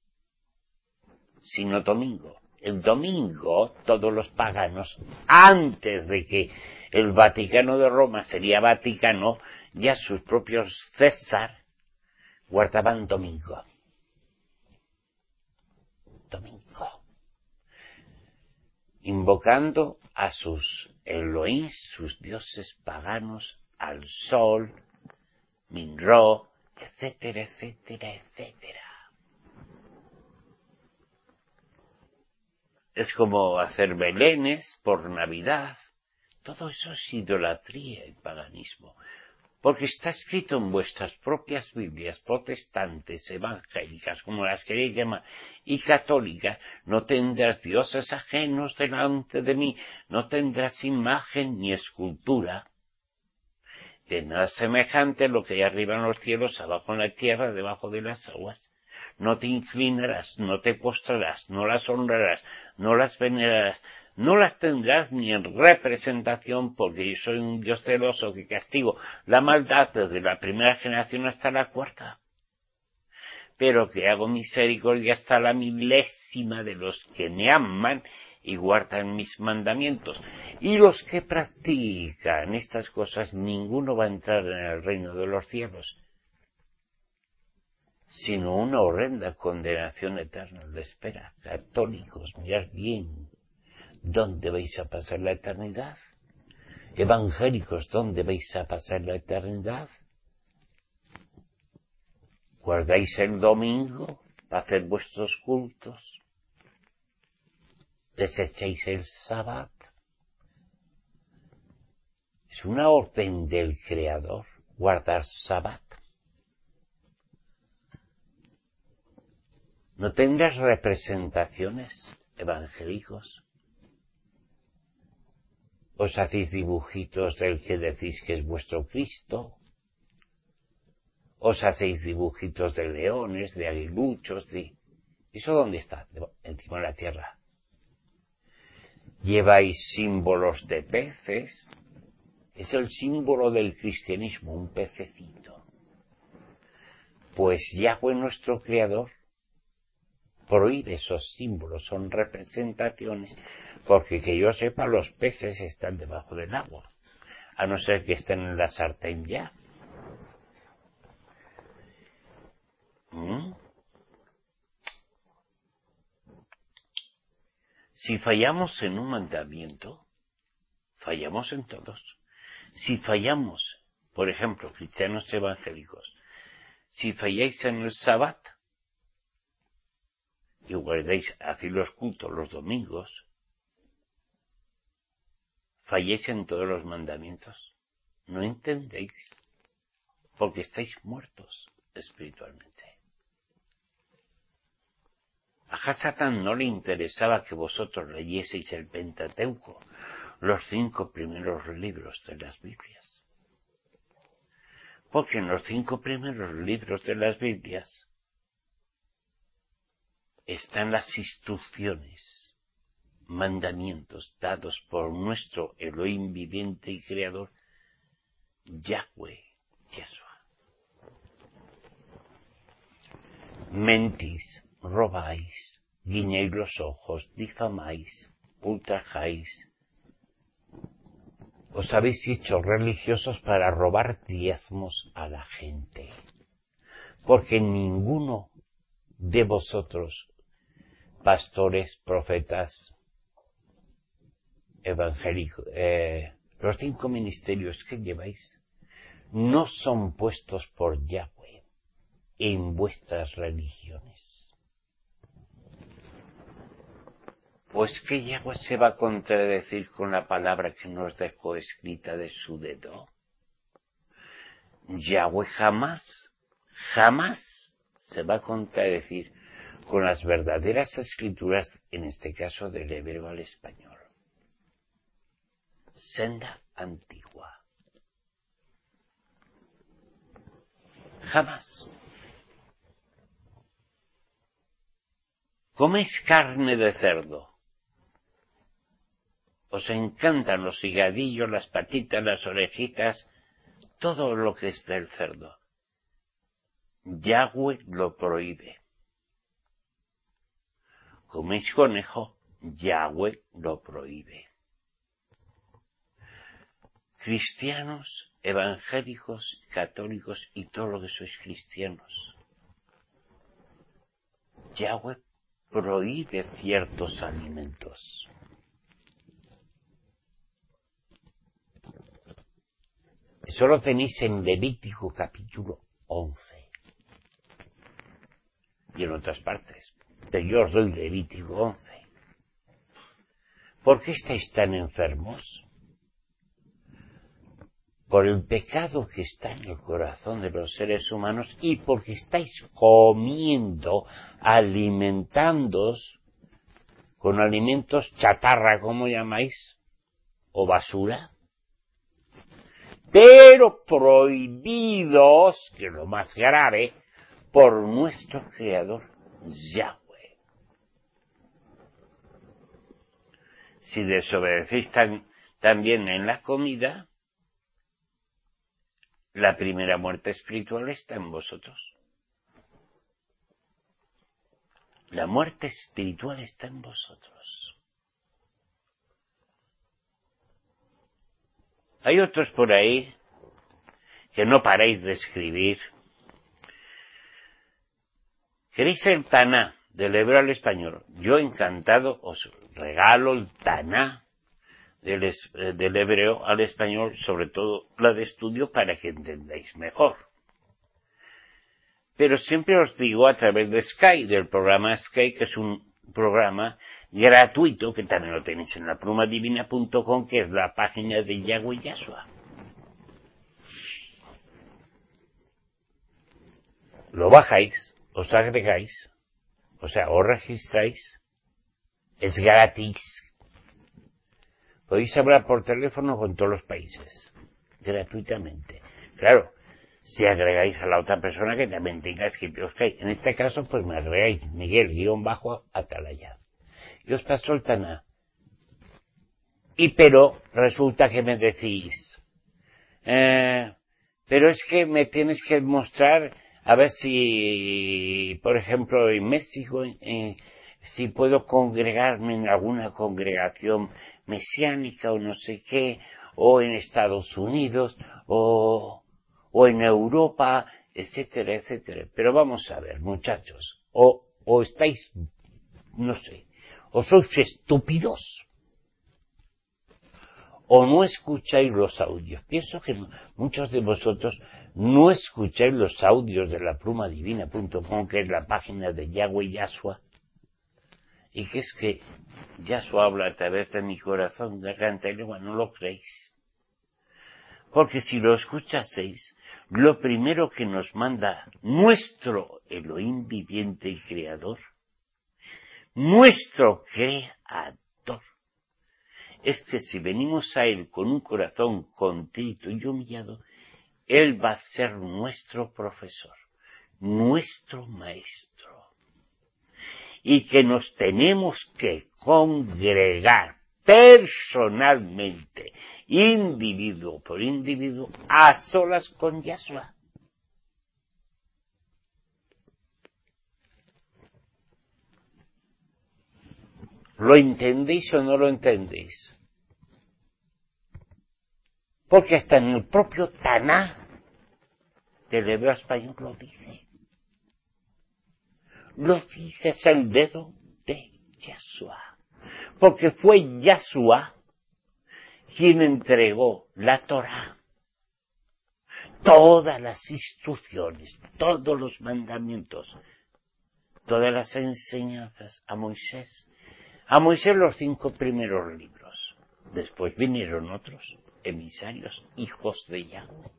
sino domingo. El domingo, todos los paganos, antes de que el Vaticano de Roma sería Vaticano, ya sus propios César guardaban domingo. Domingo. Invocando a sus Elohim, sus dioses paganos, al sol, Minro, etcétera, etcétera, etcétera. Es como hacer belenes por Navidad. Todo eso es idolatría y paganismo. Porque está escrito en vuestras propias Biblias protestantes, evangélicas, como las queréis llamar, y católicas, no tendrás dioses ajenos delante de mí, no tendrás imagen ni escultura de nada semejante a lo que hay arriba en los cielos, abajo en la tierra, debajo de las aguas. No te inclinarás, no te postrarás, no las honrarás, no las venerarás, no las tendrás ni en representación, porque yo soy un Dios celoso que castigo la maldad desde la primera generación hasta la cuarta, pero que hago misericordia hasta la milésima de los que me aman y guardan mis mandamientos. Y los que practican estas cosas, ninguno va a entrar en el reino de los cielos, sino una horrenda condenación eterna de espera. Católicos, mirad bien dónde vais a pasar la eternidad. Evangélicos, ¿dónde vais a pasar la eternidad? ¿Guardáis el domingo para hacer vuestros cultos? ¿Desecháis el sábado? Es una orden del Creador guardar sábado. ¿No tendrás representaciones, evangélicos? ¿Os hacéis dibujitos del que decís que es vuestro Cristo? ¿Os hacéis dibujitos de leones, de aguiluchos? De... ¿Eso dónde está? Encima de la tierra. ¿Lleváis símbolos de peces? Es el símbolo del cristianismo, un pececito. Pues Yahweh, nuestro Creador, prohíbe esos símbolos, son representaciones, porque que yo sepa los peces están debajo del agua, a no ser que estén en la sartén ya. ¿Mm? Si fallamos en un mandamiento, fallamos en todos. Si fallamos, por ejemplo, cristianos evangélicos, si falláis en el Sabbat y guardáis así los cultos los domingos, falláis en todos los mandamientos. No entendéis, porque estáis muertos espiritualmente. A Hasatán no le interesaba que vosotros leyeseis el Pentateuco, los cinco primeros libros de las Biblias. Porque en los cinco primeros libros de las Biblias están las instrucciones, mandamientos dados por nuestro Elohim viviente y creador, Yahweh Yeshua. Mentís, robáis, guiñáis los ojos, difamáis, ultrajáis. Os habéis hecho religiosos para robar diezmos a la gente, porque ninguno de vosotros, pastores, profetas, evangélicos, eh, los cinco ministerios que lleváis, no son puestos por Yahweh en vuestras religiones. Pues que Yahweh se va a contradecir con la palabra que nos dejó escrita de su dedo. Yahweh jamás, jamás se va a contradecir con las verdaderas escrituras, en este caso del hebreo al español. Senda antigua. Jamás. ¿Coméis carne de cerdo? Os encantan los higadillos, las patitas, las orejitas, todo lo que es del cerdo. Yahweh lo prohíbe. ¿Coméis conejo? Yahweh lo prohíbe. Cristianos, evangélicos, católicos y todo lo que sois cristianos. Yahweh prohíbe ciertos alimentos. Eso lo tenéis en Levítico capítulo once. Y en otras partes. Pero yo os doy Levítico once. ¿Por qué estáis tan enfermos? Por el pecado que está en el corazón de los seres humanos y porque estáis comiendo, alimentándoos con alimentos chatarra, como llamáis, o basura, pero prohibidos, que es lo más grave, por nuestro Creador Yahweh. Si desobedecéis tan, también en la comida, la primera muerte espiritual está en vosotros. La muerte espiritual está en vosotros. Hay otros por ahí que no paráis de escribir. ¿Queréis el Taná del hebreo al español? Yo encantado os regalo el Taná del, es, del hebreo al español, sobre todo la de estudio, para que entendáis mejor. Pero siempre os digo a través de Sky, del programa Sky, que es un programa gratuito, que también lo tenéis en la pluma divina punto com, que es la página de Yahweh Yahshua. Lo bajáis, os agregáis, o sea, os registráis, es gratis. Podéis hablar por teléfono con todos los países, gratuitamente. Claro, si agregáis a la otra persona que también tenga Skype, en este caso, pues me agregáis Miguel guión bajo Atalaya. Y os paso el Taná. Y pero resulta que me decís, eh, pero es que me tienes que mostrar, a ver si, por ejemplo, en México, eh, si puedo congregarme en alguna congregación mesiánica o no sé qué, o en Estados Unidos, o, o en Europa, etcétera, etcétera. Pero vamos a ver, muchachos, o, o estáis, no sé, o sois estúpidos, o no escucháis los audios. Pienso que muchos de vosotros no escucháis los audios de la pluma divina punto com, que es la página de Yahweh Yahshua, y que es que Yahshua habla a través de mi corazón, de canta y lengua, no lo creéis. Porque si lo escuchaseis, lo primero que nos manda nuestro Elohim viviente y creador, nuestro creador, es que si venimos a Él con un corazón contrito y humillado, Él va a ser nuestro profesor, nuestro maestro. Y que nos tenemos que congregar personalmente, individuo por individuo, a solas con Yahshua. ¿Lo entendéis o no lo entendéis? Porque hasta en el propio Taná del hebreo español lo dice. Lo dice, es el dedo de Yahshua. Porque fue Yahshua quien entregó la Torá, todas las instrucciones, todos los mandamientos, todas las enseñanzas a Moisés. A Moisés los cinco primeros libros. Después vinieron otros emisarios, hijos de Yahweh.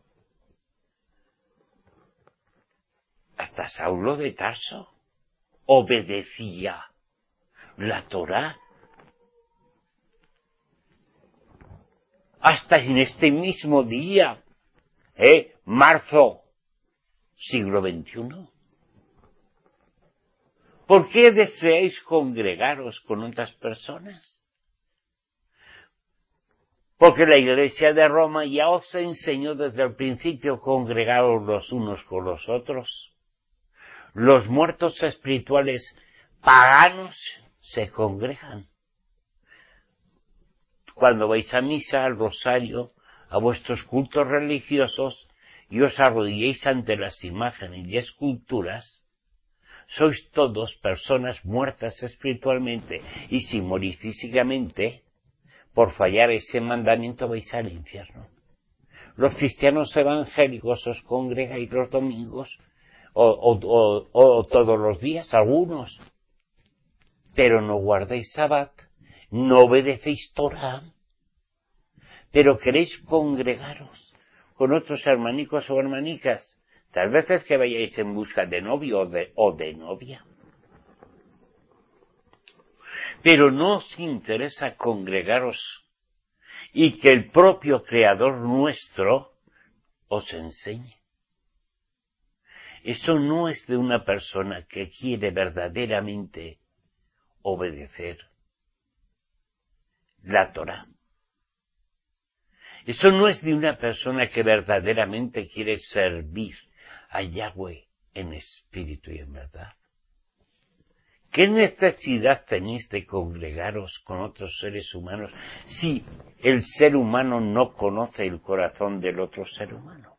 Hasta Saulo de Tarso obedecía la Torá. Hasta en este mismo día, ¿eh? marzo, siglo veintiuno. ¿Por qué deseáis congregaros con otras personas? Porque la Iglesia de Roma ya os enseñó desde el principio congregaros los unos con los otros. Los muertos espirituales paganos se congregan. Cuando vais a misa, al rosario, a vuestros cultos religiosos, y os arrodilléis ante las imágenes y esculturas, sois todos personas muertas espiritualmente, y si morís físicamente, por fallar ese mandamiento vais al infierno. Los cristianos evangélicos os congregáis los domingos, o, o, o, o todos los días, algunos, pero no guardáis Sabbat, no obedecéis Torah, pero queréis congregaros con otros hermanicos o hermanicas. Tal vez es que vayáis en busca de novio o de, o de novia. Pero no os interesa congregaros y que el propio Creador nuestro os enseñe. Eso no es de una persona que quiere verdaderamente obedecer la Torá. Eso no es de una persona que verdaderamente quiere servir a Yahweh en espíritu y en verdad. ¿Qué necesidad tenéis de congregaros con otros seres humanos si el ser humano no conoce el corazón del otro ser humano?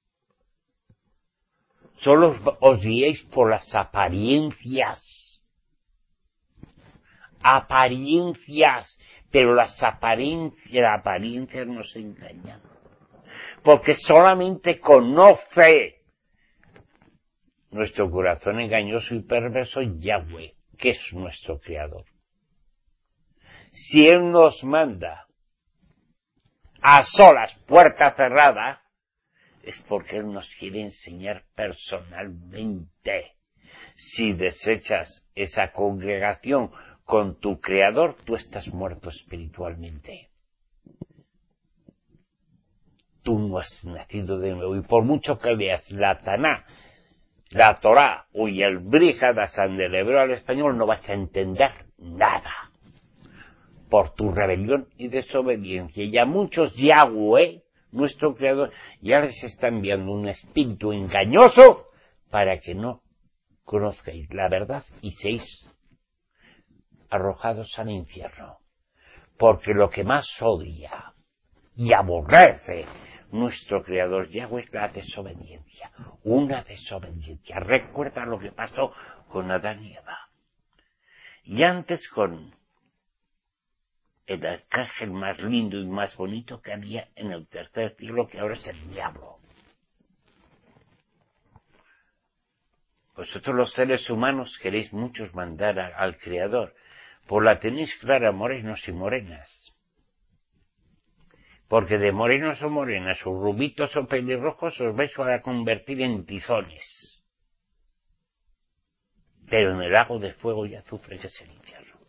Solo os, os guiéis por las apariencias. Apariencias. Pero las apariencias, las apariencias nos engañan. Porque solamente conoce nuestro corazón engañoso y perverso Yahweh, que es nuestro Creador. Si Él nos manda a solas, puerta cerrada, es porque Él nos quiere enseñar personalmente. Si desechas esa congregación con tu Creador, tú estás muerto espiritualmente. Tú no has nacido de nuevo. Y por mucho que leas la Taná, la Torá o el Brit Hadashah del hebreo al español, no vas a entender nada. Por tu rebelión y desobediencia. Y a muchos Yahweh, nuestro Creador, ya les está enviando un espíritu engañoso para que no conozcáis la verdad y seáis arrojados al infierno. Porque lo que más odia y aborrece nuestro Creador Yahweh es la desobediencia. Una desobediencia. Recuerda lo que pasó con Adán y Eva. Y antes con el arcángel más lindo y más bonito que había en el tercer cielo, que ahora es el diablo. Vosotros los seres humanos queréis muchos mandar a, al Creador, pues la tenéis clara, morenos y morenas. Porque de morenos o morenas, o rubitos o pelirrojos, os vais a convertir en tizones. Pero en el lago de fuego y azufre que es el infierno.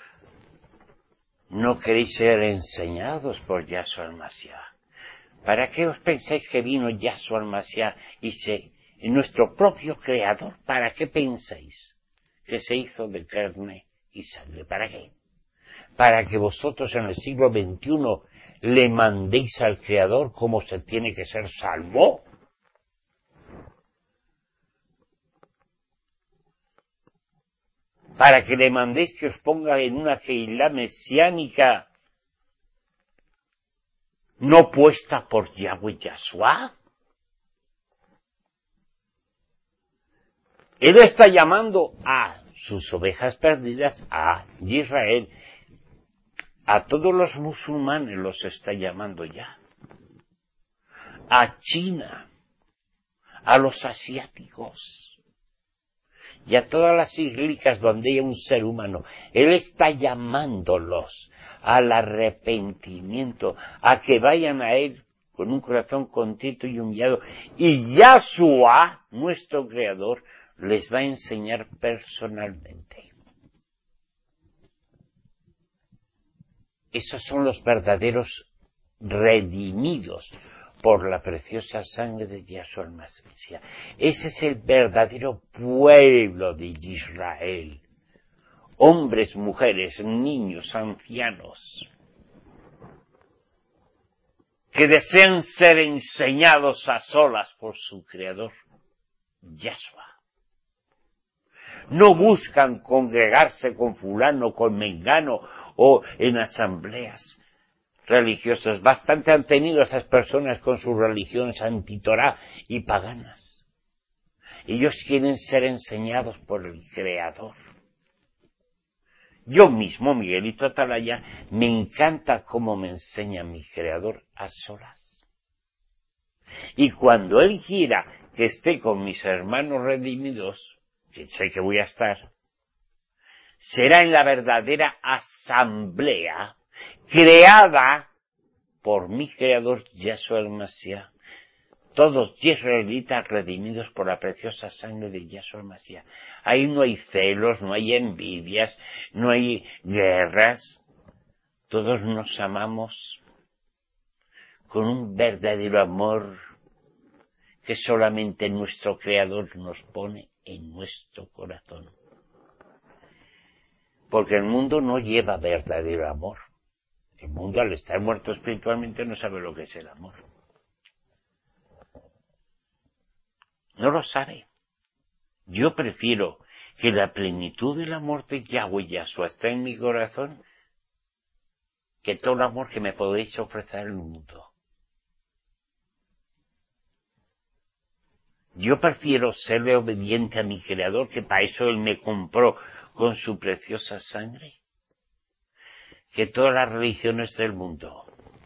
No queréis ser enseñados por Yahshua el-Mashiach. ¿Para qué os pensáis que vino Yahshua el-Mashiach y se... nuestro propio Creador? ¿Para qué pensáis que se hizo de carne y sangre? ¿Para qué? Para que vosotros en el siglo veintiuno le mandéis al Creador cómo se tiene que ser salvo. Para que le mandéis que os ponga en una Keilah mesiánica no puesta por Yahweh Yahshua. Él está llamando a sus ovejas perdidas, a Israel, a todos los musulmanes los está llamando ya, a China, a los asiáticos y a todas las islicas donde hay un ser humano. Él está llamándolos al arrepentimiento, a que vayan a Él con un corazón contrito y humillado, y Yahshua, nuestro Creador, les va a enseñar personalmente. Esos son los verdaderos redimidos por la preciosa sangre de Yahshua el-Mashiach. Ese es el verdadero pueblo de Israel. Hombres, mujeres, niños, ancianos, que desean ser enseñados a solas por su Creador, Yahshua. No buscan congregarse con fulano, con mengano o en asambleas religiosas. Bastante han tenido esas personas con sus religiones antitorá y paganas. Ellos quieren ser enseñados por el Creador. Yo mismo, Miguelito Atalaya, me encanta cómo me enseña mi Creador a solas. Y cuando Él quiera que esté con mis hermanos redimidos, que sé que voy a estar, será en la verdadera asamblea creada por mi Creador Yahshua el-Mashiach, todos israelitas redimidos por la preciosa sangre de Yahshua el-Mashiach. Ahí no hay celos, no hay envidias, no hay guerras, todos nos amamos con un verdadero amor que solamente nuestro Creador nos pone en nuestro corazón. Porque el mundo no lleva verdadero amor. El mundo, al estar muerto espiritualmente, no sabe lo que es el amor. No lo sabe. Yo prefiero que la plenitud del amor de Yahweh Yahshua esté en mi corazón que todo el amor que me podéis ofrecer en el mundo. Yo prefiero serle obediente a mi Creador, que para eso Él me compró con su preciosa sangre, que todas las religiones del mundo.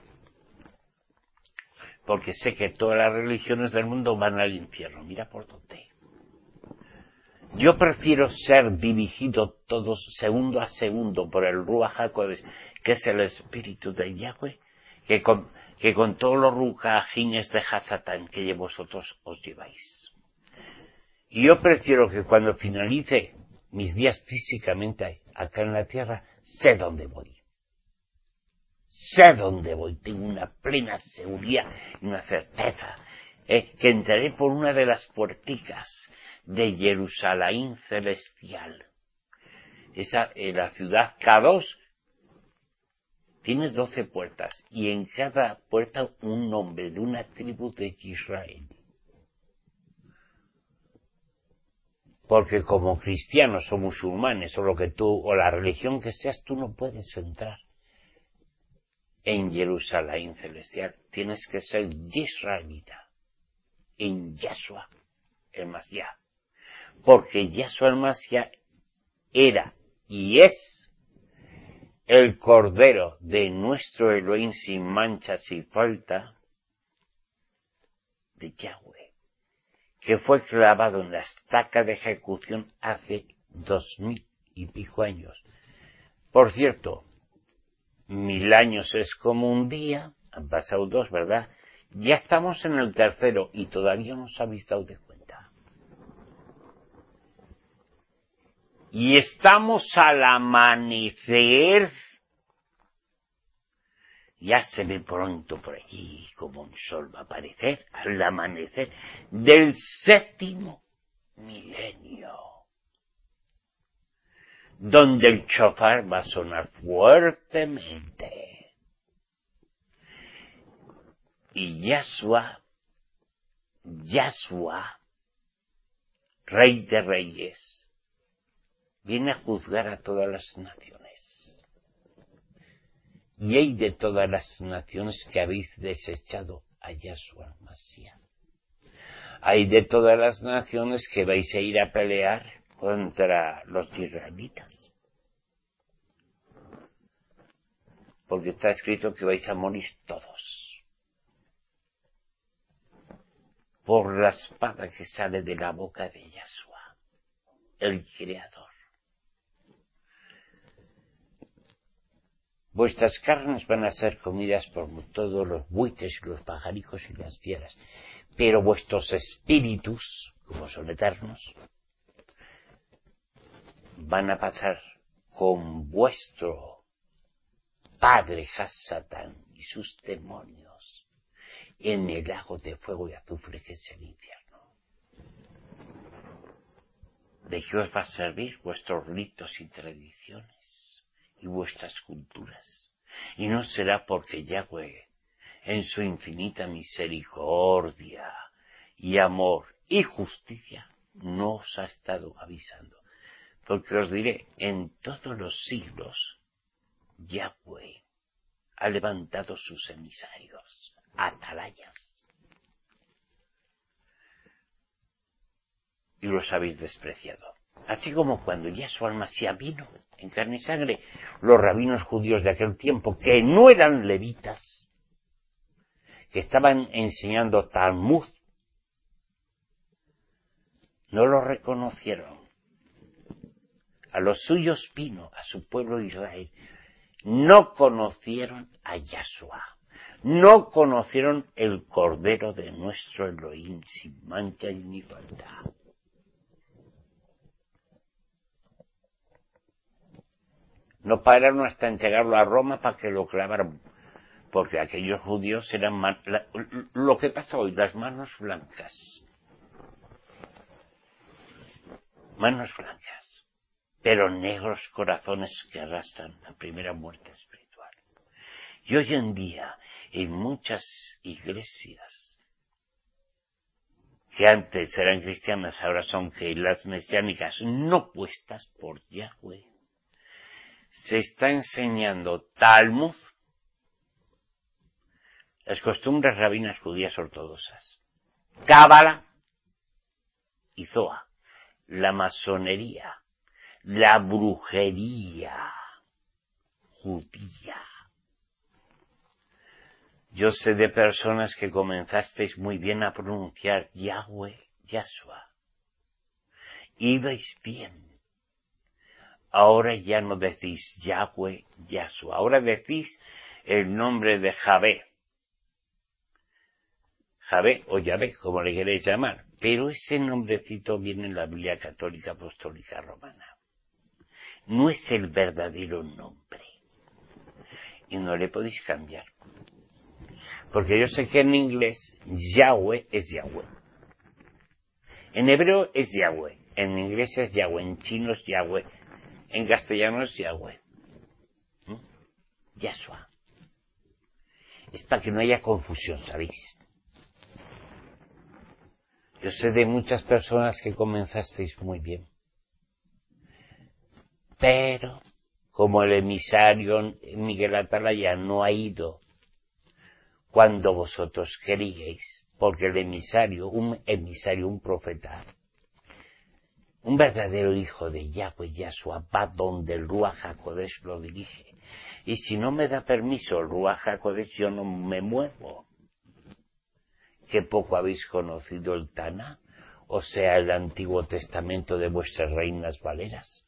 Porque sé que todas las religiones del mundo van al infierno. Mira por dónde. Yo prefiero ser dirigido todos segundo a segundo por el Ruach HaKodesh, que es el Espíritu de Yahweh, que con, que con todos los rujajines de Hasatán que vosotros os lleváis. Y yo prefiero que cuando finalice mis días físicamente acá en la tierra, sé dónde voy. Sé dónde voy. Tengo una plena seguridad y una certeza. Eh, que entraré por una de las puerticas de Jerusalén celestial. Esa, eh, la ciudad K dos tiene doce puertas y en cada puerta un nombre de una tribu de Israel. Porque como cristianos o musulmanes o lo que tú, o la religión que seas, tú no puedes entrar en Jerusalén celestial. Tienes que ser israelita, en Yahshua el Mashiach. Porque Yahshua el Mashiach era y es el Cordero de nuestro Elohim sin mancha, sin falta, de Yahweh, que fue clavado en la estaca de ejecución hace dos mil y pico años. Por cierto, mil años es como un día, han pasado dos, ¿verdad? Ya estamos en el tercero y todavía no os habéis dado de cuenta. Y estamos al amanecer. Ya se ve pronto por allí como un sol va a aparecer al amanecer del séptimo milenio, donde el chofar va a sonar fuertemente. Y Yahshua, Yahshua, Rey de Reyes, viene a juzgar a todas las naciones. Y hay de todas las naciones que habéis desechado a Yahshua Mashiach. Hay de todas las naciones que vais a ir a pelear contra los israelitas. Porque está escrito que vais a morir todos. Por la espada que sale de la boca de Yahshua, el Creador. Vuestras carnes van a ser comidas por todos los buitres, los pajaricos y las fieras. Pero vuestros espíritus, como son eternos, van a pasar con vuestro padre Hasatán y sus demonios en el lago de fuego y azufre que es el infierno. ¿De qué os va a servir vuestros ritos y tradiciones y vuestras culturas? Y no será porque Yahweh, en su infinita misericordia y amor y justicia, no os ha estado avisando. Porque os diré, en todos los siglos, Yahweh ha levantado sus emisarios, atalayas, y los habéis despreciado. Así como cuando Yahshua Mashiach vino en carne y sangre, los rabinos judíos de aquel tiempo, que no eran levitas, que estaban enseñando Talmud, no lo reconocieron. A los suyos vino, a su pueblo Israel. No conocieron a Yahshua. No conocieron el Cordero de nuestro Elohim sin mancha ni falta. No pararon hasta entregarlo a Roma para que lo clavaran, porque aquellos judíos eran man, la, lo que pasa hoy, las manos blancas. Manos blancas, pero negros corazones que arrastran la primera muerte espiritual. Y hoy en día, en muchas iglesias, que antes eran cristianas, ahora son que las mesiánicas no puestas por Yahweh, se está enseñando Talmud, las costumbres rabinas judías ortodoxas, Cábala y Zohar, la masonería, la brujería judía. Yo sé de personas que comenzasteis muy bien a pronunciar Yahweh, Yahshua. Ibais bien. Ahora ya no decís Yahweh, Yahshua. Ahora decís el nombre de Javé. Javé o Yahvé, como le queréis llamar. Pero ese nombrecito viene en la Biblia Católica Apostólica Romana. No es el verdadero nombre. Y no le podéis cambiar. Porque yo sé que en inglés Yahweh es Yahweh. En hebreo es Yahweh. En inglés es Yahweh. En chino es Yahweh. En castellano es Yahweh. ¿Mm? Yahshua. Es para que no haya confusión, ¿sabéis? Yo sé de muchas personas que comenzasteis muy bien. Pero, como el emisario Miguel Atalaya no ha ido cuando vosotros queríais, porque el emisario, un emisario, un profeta, Un verdadero hijo de Yahweh Yahshua va donde el Ruach HaKodesh lo dirige. Y si no me da permiso el Ruach HaKodesh, yo no me muevo. ¿Qué poco habéis conocido el Taná? O sea, el Antiguo Testamento de vuestras reinas valeras.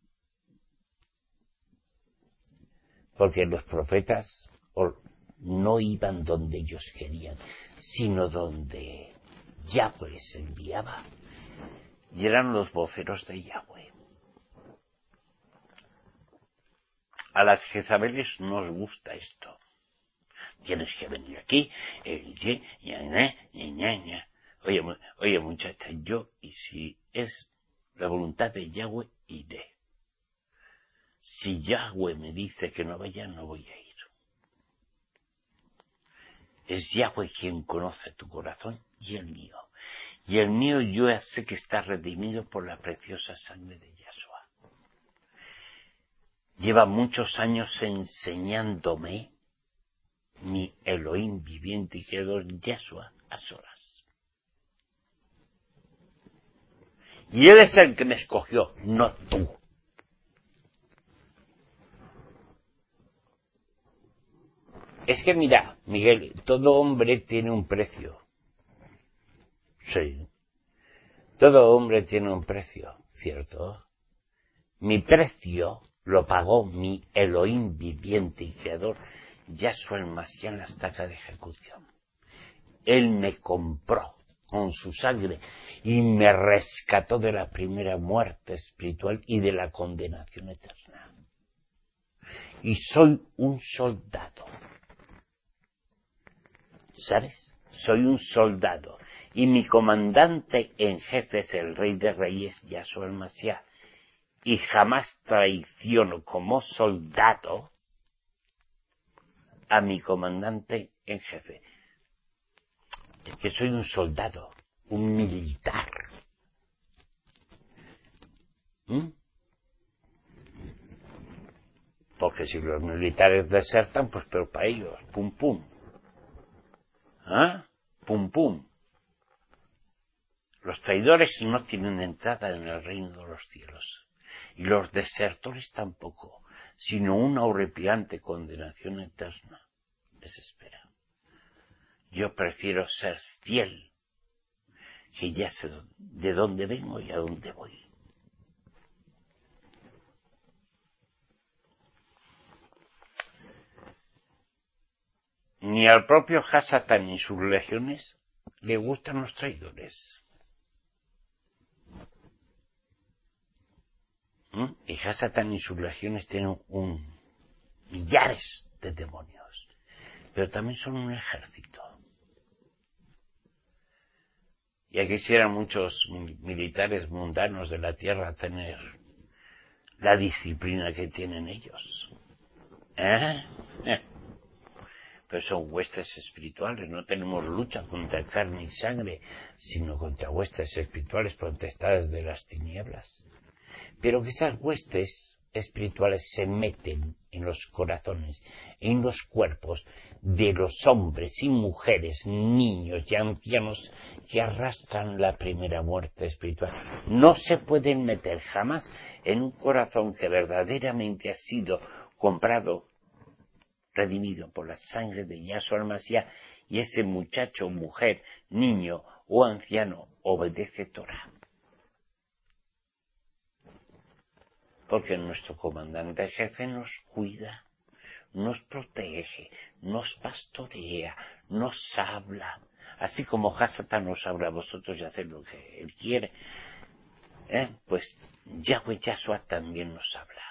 Porque los profetas no iban donde ellos querían, sino donde Yahweh les enviaba. Y eran los voceros de Yahweh. A las Jezabeles nos gusta esto. Tienes que venir aquí. Eh, eh, eh, eh, eh. Oye, oye, muchacha, yo, y si es la voluntad de Yahweh, iré. Si Yahweh me dice que no vaya, no voy a ir. Es Yahweh quien conoce tu corazón y el mío. Y el mío yo ya sé que está redimido por la preciosa sangre de Yahshua. Lleva muchos años enseñándome mi Elohim viviente y creador Yahshua a solas. Y él es el que me escogió, no tú. Es que mira, Miguel, todo hombre tiene un precio. Sí. Todo hombre tiene un precio, ¿cierto? Mi precio lo pagó mi Elohim viviente y creador, Yahshua el Mashiach en la estaca de ejecución. Él me compró con su sangre y me rescató de la primera muerte espiritual y de la condenación eterna. Y soy un soldado. ¿Sabes? Soy un soldado. Y mi comandante en jefe es el Rey de Reyes, Yahshua el Mashiach. Y jamás traiciono como soldado a mi comandante en jefe. Es que soy un soldado, un militar. ¿Mm? Porque si los militares desertan, pues peor para ellos. Pum, pum. ¿Ah? Pum, pum. Los traidores no tienen entrada en el reino de los cielos. Y los desertores tampoco, sino una horripilante condenación eterna les espera. Yo prefiero ser fiel, que ya sé de dónde vengo y a dónde voy. Ni al propio Hasatán ni sus legiones le gustan los traidores. ¿Mm? Y Hasatán y sus legiones tienen un millares de demonios, pero también son un ejército. Ya quisieran muchos militares mundanos de la tierra tener la disciplina que tienen ellos. ¿Eh? ¿Eh? Pero son huestes espirituales, no tenemos lucha contra carne y sangre, sino contra huestes espirituales potestades de las tinieblas. Pero que esas huestes espirituales se meten en los corazones, en los cuerpos de los hombres y mujeres, niños y ancianos que arrastran la primera muerte espiritual. No se pueden meter jamás en un corazón que verdaderamente ha sido comprado, redimido por la sangre de Yahshua el Mashiach, y ese muchacho, mujer, niño o anciano obedece Torah. Porque nuestro comandante jefe nos cuida, nos protege, nos pastorea, nos habla. Así como Hasatán nos habla a vosotros y hacer lo que él quiere, ¿eh? Pues Yahweh Yahshua también nos habla.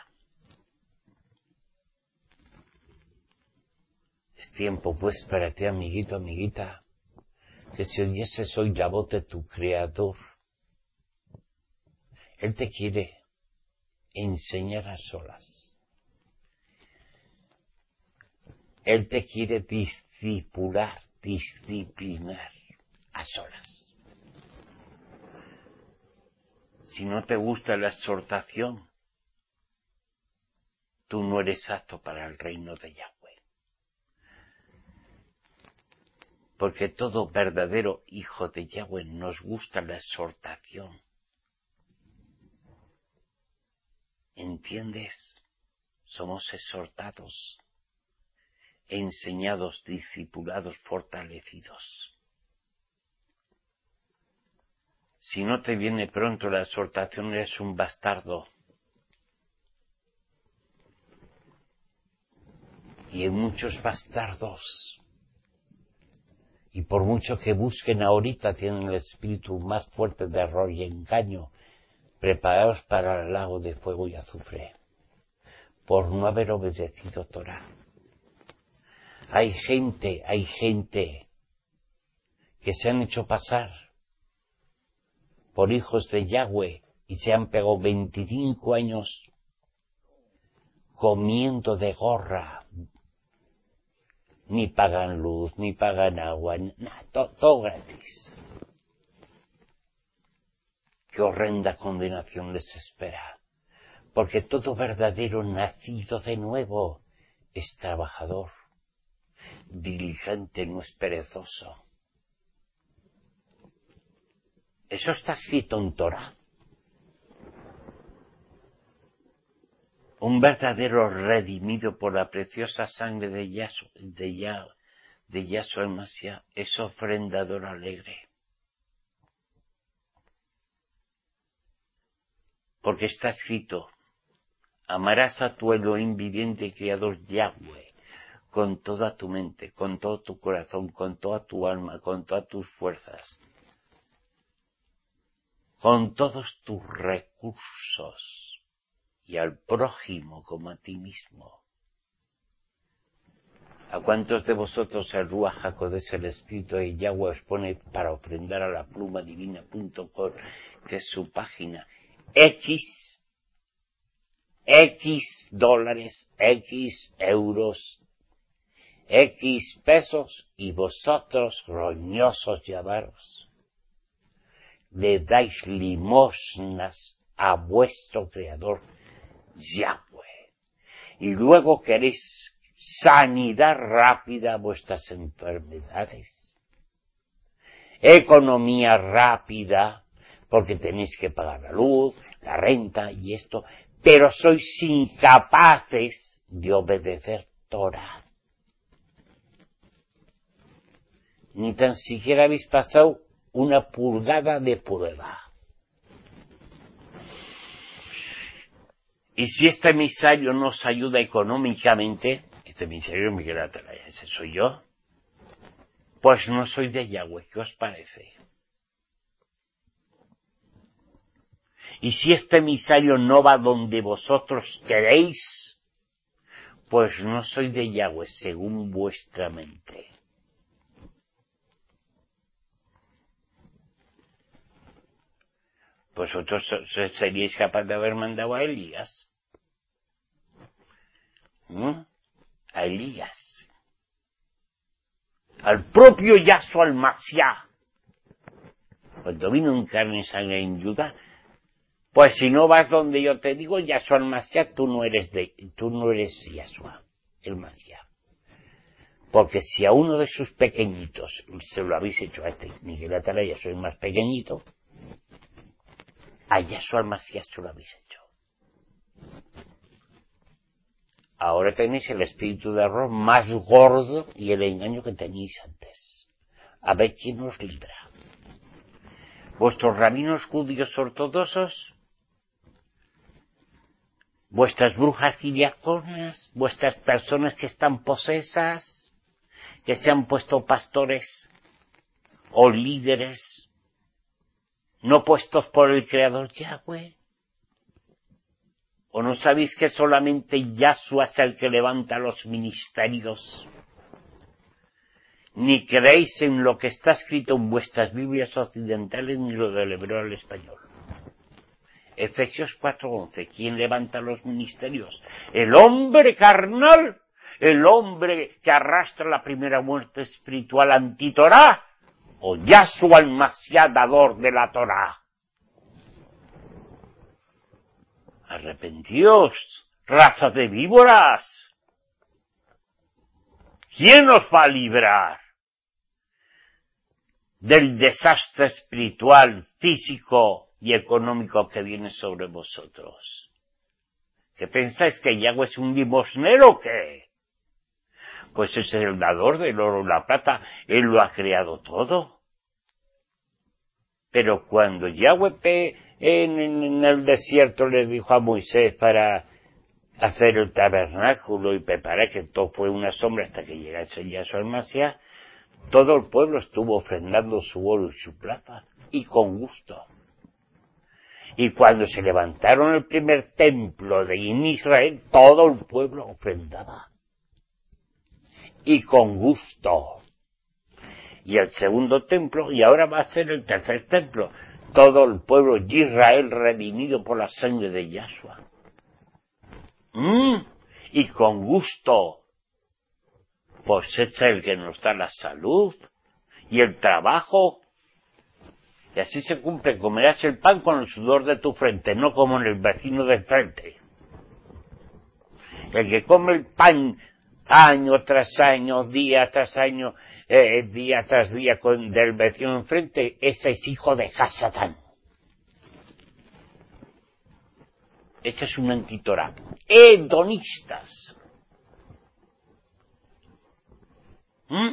Es tiempo pues para ti, amiguito, amiguita, que si oyes hoy la voz de tu Creador, Él te quiere enseñar a solas. Él te quiere discipular, disciplinar a solas. Si no te gusta la exhortación, tú no eres apto para el reino de Yahweh. Porque todo verdadero hijo de Yahweh nos gusta la exhortación. ¿entiendes? Somos exhortados, enseñados, discipulados, fortalecidos. Si no te viene pronto la exhortación, eres un bastardo. Y hay muchos bastardos. Y por mucho que busquen ahorita, tienen el espíritu más fuerte de error y engaño, preparados para el lago de fuego y azufre, por no haber obedecido Torah. Hay gente, hay gente que se han hecho pasar por hijos de Yahweh y se han pegado veinticinco años comiendo de gorra. Ni pagan luz, ni pagan agua, nada, todo, todo gratis. Qué horrenda condenación les espera, porque todo verdadero nacido de nuevo es trabajador, diligente, no es perezoso. Eso está escrito en Torah. Un verdadero redimido por la preciosa sangre de Yahshua, de Yah, de Yahshua el Mashiach, es ofrendador alegre. Porque está escrito, amarás a tu Elohim viviente y creador Yahweh, con toda tu mente, con todo tu corazón, con toda tu alma, con todas tus fuerzas, con todos tus recursos, y al prójimo como a ti mismo. ¿A cuántos de vosotros el Ruach HaKodesh, el Espíritu de Yahweh, os pone para ofrendar a la pluma divina punto com, que es su página, X, X dólares, X euros, X pesos, y vosotros, roñosos y avaros, le dais limosnas a vuestro Creador Yahweh, y luego queréis sanidad rápida a vuestras enfermedades, economía rápida, porque tenéis que pagar la luz, la renta y esto, pero sois incapaces de obedecer Torah. Ni tan siquiera habéis pasado una pulgada de prueba. Y si este emisario nos ayuda económicamente, este emisario Miguel Atalaya, ese soy yo, pues no soy de Yahweh, ¿qué os parece? Y si este emisario no va donde vosotros queréis, pues no soy de Yahweh, según vuestra mente. Vosotros seríais capaces de haber mandado a Elías. ¿Mm? A Elías. Al propio Yahshua el Mashiach. Cuando vino en carne y sangre en Judá, pues si no vas donde yo te digo, Yahshua el Mashiach, tú no eres de, tú no eres Yahshua el Mashiach. Porque si a uno de sus pequeñitos se lo habéis hecho a este Miguel Atalaya, soy más pequeñito, a Yahshua el Mashiach se lo habéis hecho. Ahora tenéis el espíritu de error más gordo y el engaño que teníais antes. A ver quién os libra. Vuestros rabinos judíos ortodoxos, vuestras brujas y diaconas, vuestras personas que están posesas, que se han puesto pastores o líderes, no puestos por el Creador Yahweh. ¿O no sabéis que solamente Yahshua es el que levanta los ministerios? Ni creéis en lo que está escrito en vuestras Biblias occidentales, ni lo del hebreo al español. Efesios cuatro once, ¿quién levanta los ministerios? ¿El hombre carnal? ¿El hombre que arrastra la primera muerte espiritual anti-Torah? ¿O Yahshua el Mashiach, dador de la Torah? Arrepentíos, raza de víboras. ¿Quién os va a librar del desastre espiritual, físico y económico que viene sobre vosotros? ¿Qué pensáis, que Yahweh es un limosnero o qué? Pues es el dador del oro y la plata, Él lo ha creado todo. Pero cuando Yahweh en, en el desierto le dijo a Moisés para hacer el tabernáculo y preparar, que todo fue una sombra hasta que llegase Yahshua el Mashiach, todo el pueblo estuvo ofrendando su oro y su plata, y con gusto. Y cuando se levantaron el primer templo de en Israel, todo el pueblo ofrendaba. Y con gusto. Y el segundo templo, y ahora va a ser el tercer templo, todo el pueblo de Israel redimido por la sangre de Yahshua. ¿Mm? Y con gusto. Pues es el que nos da la salud y el trabajo. Y así se cumple, comerás el pan con el sudor de tu frente, no como en el vecino de frente. El que come el pan año tras año, día tras año, eh, día tras día con, del vecino de enfrente, ese es hijo de Hasatán. Ese es un antitorá. Hedonistas. ¿Mm?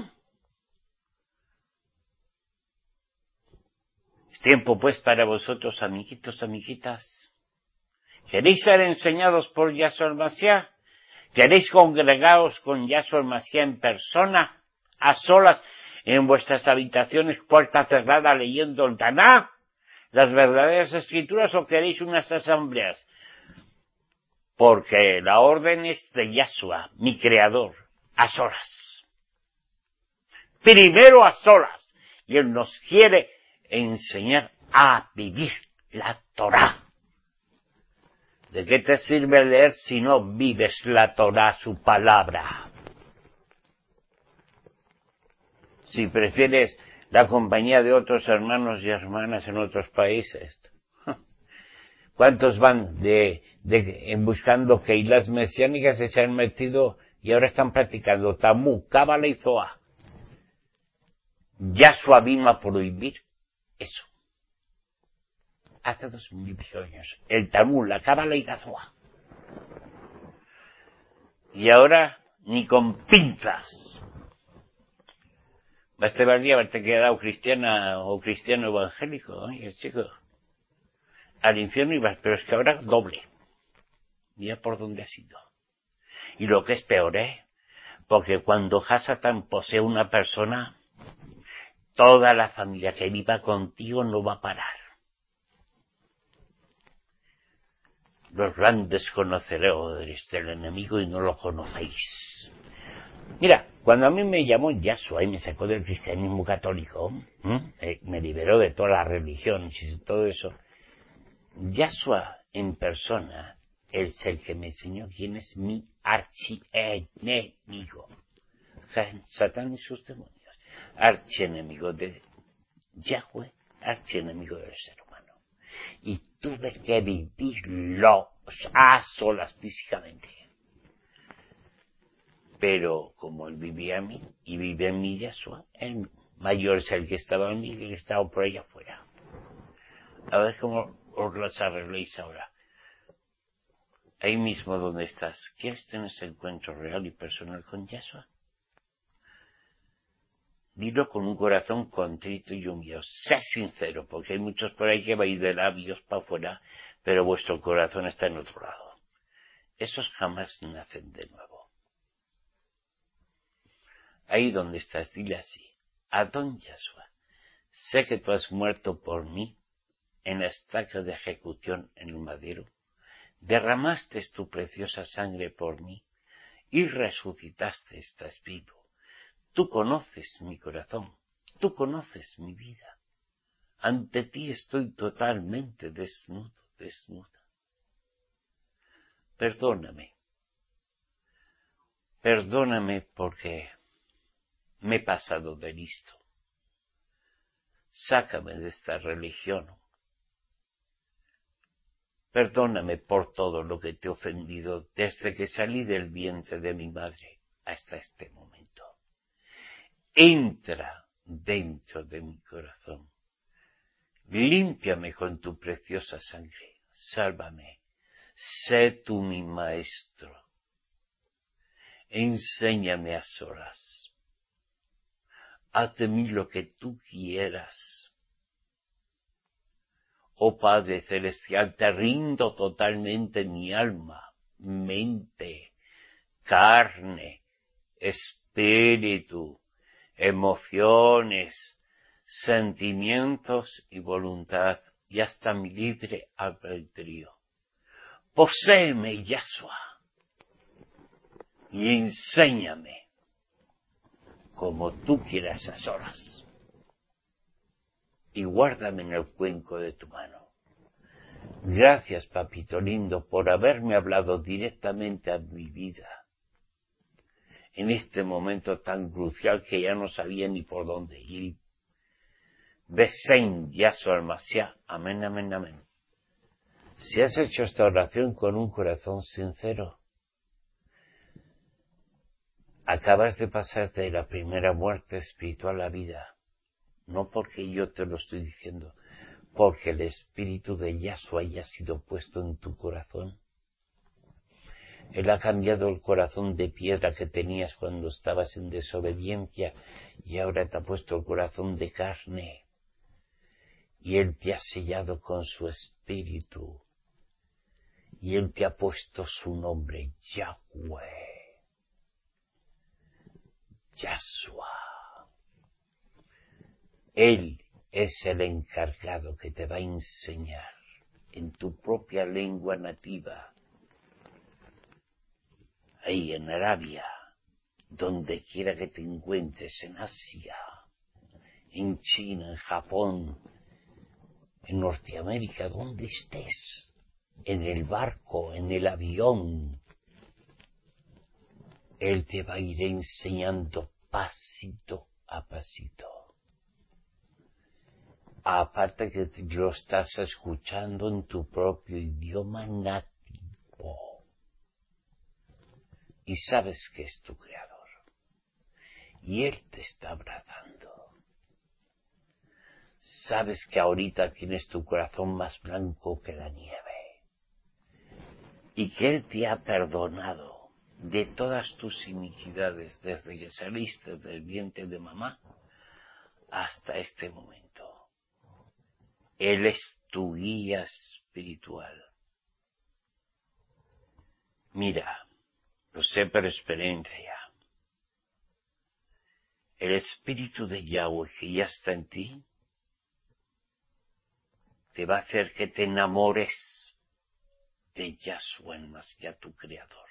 Es tiempo pues para vosotros, amiguitos, amiguitas. ¿Queréis ser enseñados por Yahshua el Mashiach? ¿Queréis congregaros con Yahshua el Mashiach en persona, a solas, en vuestras habitaciones, puerta cerrada, leyendo el Taná, las verdaderas escrituras, o queréis unas asambleas? Porque la orden es de Yahshua, mi creador, a solas. Primero a solas. Y Él nos quiere enseñar a vivir la Torá. ¿De qué te sirve leer si no vives la Torá, su palabra? Si prefieres la compañía de otros hermanos y hermanas en otros países. ¿Cuántos van de, de en buscando keilas mesiánicas y se han metido y ahora están practicando Talmud, Cábala y Zohar? Yahshua vino a prohibir eso. Hace dos mil años. El Talmud, la Cábala y la Zohar. Y ahora ni con pinzas. Este día haberte quedado cristiana o cristiano evangélico, ¿eh, chico? Al infierno ibas, pero es que ahora doble. Mira por dónde has ido. Y lo que es peor, ¿eh? Porque cuando Hasatán posee una persona, toda la familia que viva contigo no va a parar. Los grandes conoceréis del enemigo y no lo conocéis. Mira, cuando a mí me llamó Yahshua y me sacó del cristianismo católico, eh, me liberó de todas las religiones y todo eso, Yahshua en persona es el que me enseñó quién es mi archienemigo. Satán y sus demonios. Archienemigo de Yahweh, archienemigo del ser humano. Y tuve que vivirlo a solas físicamente. Pero como él vivía en mí y vive en mí Yahshua, el mayor es el que estaba en mí y el que estaba por allá afuera. A ver cómo os las arregléis ahora. Ahí mismo donde estás, ¿quieres tener ese encuentro real y personal con Yahshua? Dilo con un corazón contrito y humillado. Sé sincero, porque hay muchos por ahí que vais de labios para afuera, pero vuestro corazón está en otro lado. Esos jamás nacen de nuevo. Ahí donde estás, dile así. Adón Yahshua, sé que tú has muerto por mí en la estaca de ejecución en el madero. Derramaste tu preciosa sangre por mí y resucitaste, estás vivo. Tú conoces mi corazón, tú conoces mi vida. Ante ti estoy totalmente desnudo, desnuda. Perdóname, perdóname porque me he pasado de listo. Sácame de esta religión. Perdóname por todo lo que te he ofendido desde que salí del vientre de mi madre hasta este momento. Entra dentro de mi corazón. Límpiame con tu preciosa sangre. Sálvame. sé tú mi maestro. Enséñame a solas. Haz de mí lo que tú quieras. Oh Padre Celestial, te rindo totalmente mi alma, mente, carne, espíritu, emociones, sentimientos y voluntad, y hasta mi libre albedrío. Poséeme, Yahshua, y enséñame como tú quieras a solas. Y guárdame en el cuenco de tu mano. Gracias, papito lindo, por haberme hablado directamente a mi vida en este momento tan crucial que ya no sabía ni por dónde ir. Besein, Yahshua Mashiach. Amén, amén, amén. Si has hecho esta oración con un corazón sincero, acabas de pasar de la primera muerte espiritual a la vida. No porque yo te lo estoy diciendo, porque el espíritu de Yahshua haya sido puesto en tu corazón. Él ha cambiado el corazón de piedra que tenías cuando estabas en desobediencia y ahora te ha puesto el corazón de carne. Y Él te ha sellado con su espíritu. Y Él te ha puesto su nombre, Yahweh. Yahshua. Él es el encargado que te va a enseñar en tu propia lengua nativa, ahí en Arabia, donde quiera que te encuentres, en Asia, en China, en Japón, en Norteamérica, donde estés, en el barco, en el avión, Él te va a ir enseñando pasito a pasito. Aparte que lo estás escuchando en tu propio idioma nativo. Y sabes que es tu Creador. Y Él te está abrazando. Sabes que ahorita tienes tu corazón más blanco que la nieve. Y que Él te ha perdonado de todas tus iniquidades desde que saliste del vientre de mamá hasta este momento. Él es tu guía espiritual. Mira, lo sé por experiencia. El espíritu de Yahweh que ya está en ti te va a hacer que te enamores de Yahshua más que a tu Creador.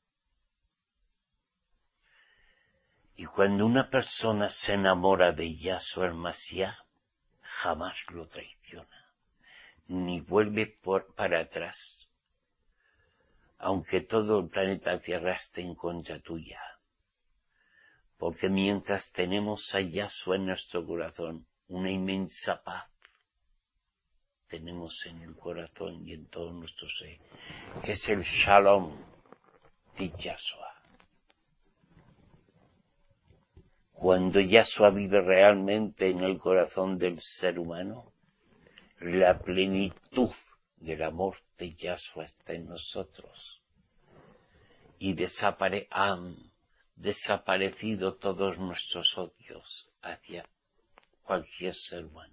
Y cuando una persona se enamora de Yahshua el Mashiach, jamás lo traiciona, ni vuelve por, para atrás, aunque todo el planeta Tierra esté en contra tuya. Porque mientras tenemos a Yahshua en nuestro corazón, una inmensa paz tenemos en el corazón y en todo nuestro ser, que es el Shalom de Yahshua. Cuando Yahshua vive realmente en el corazón del ser humano, la plenitud del amor de Yahshua está en nosotros. Y desapare, han desaparecido todos nuestros odios hacia cualquier ser humano.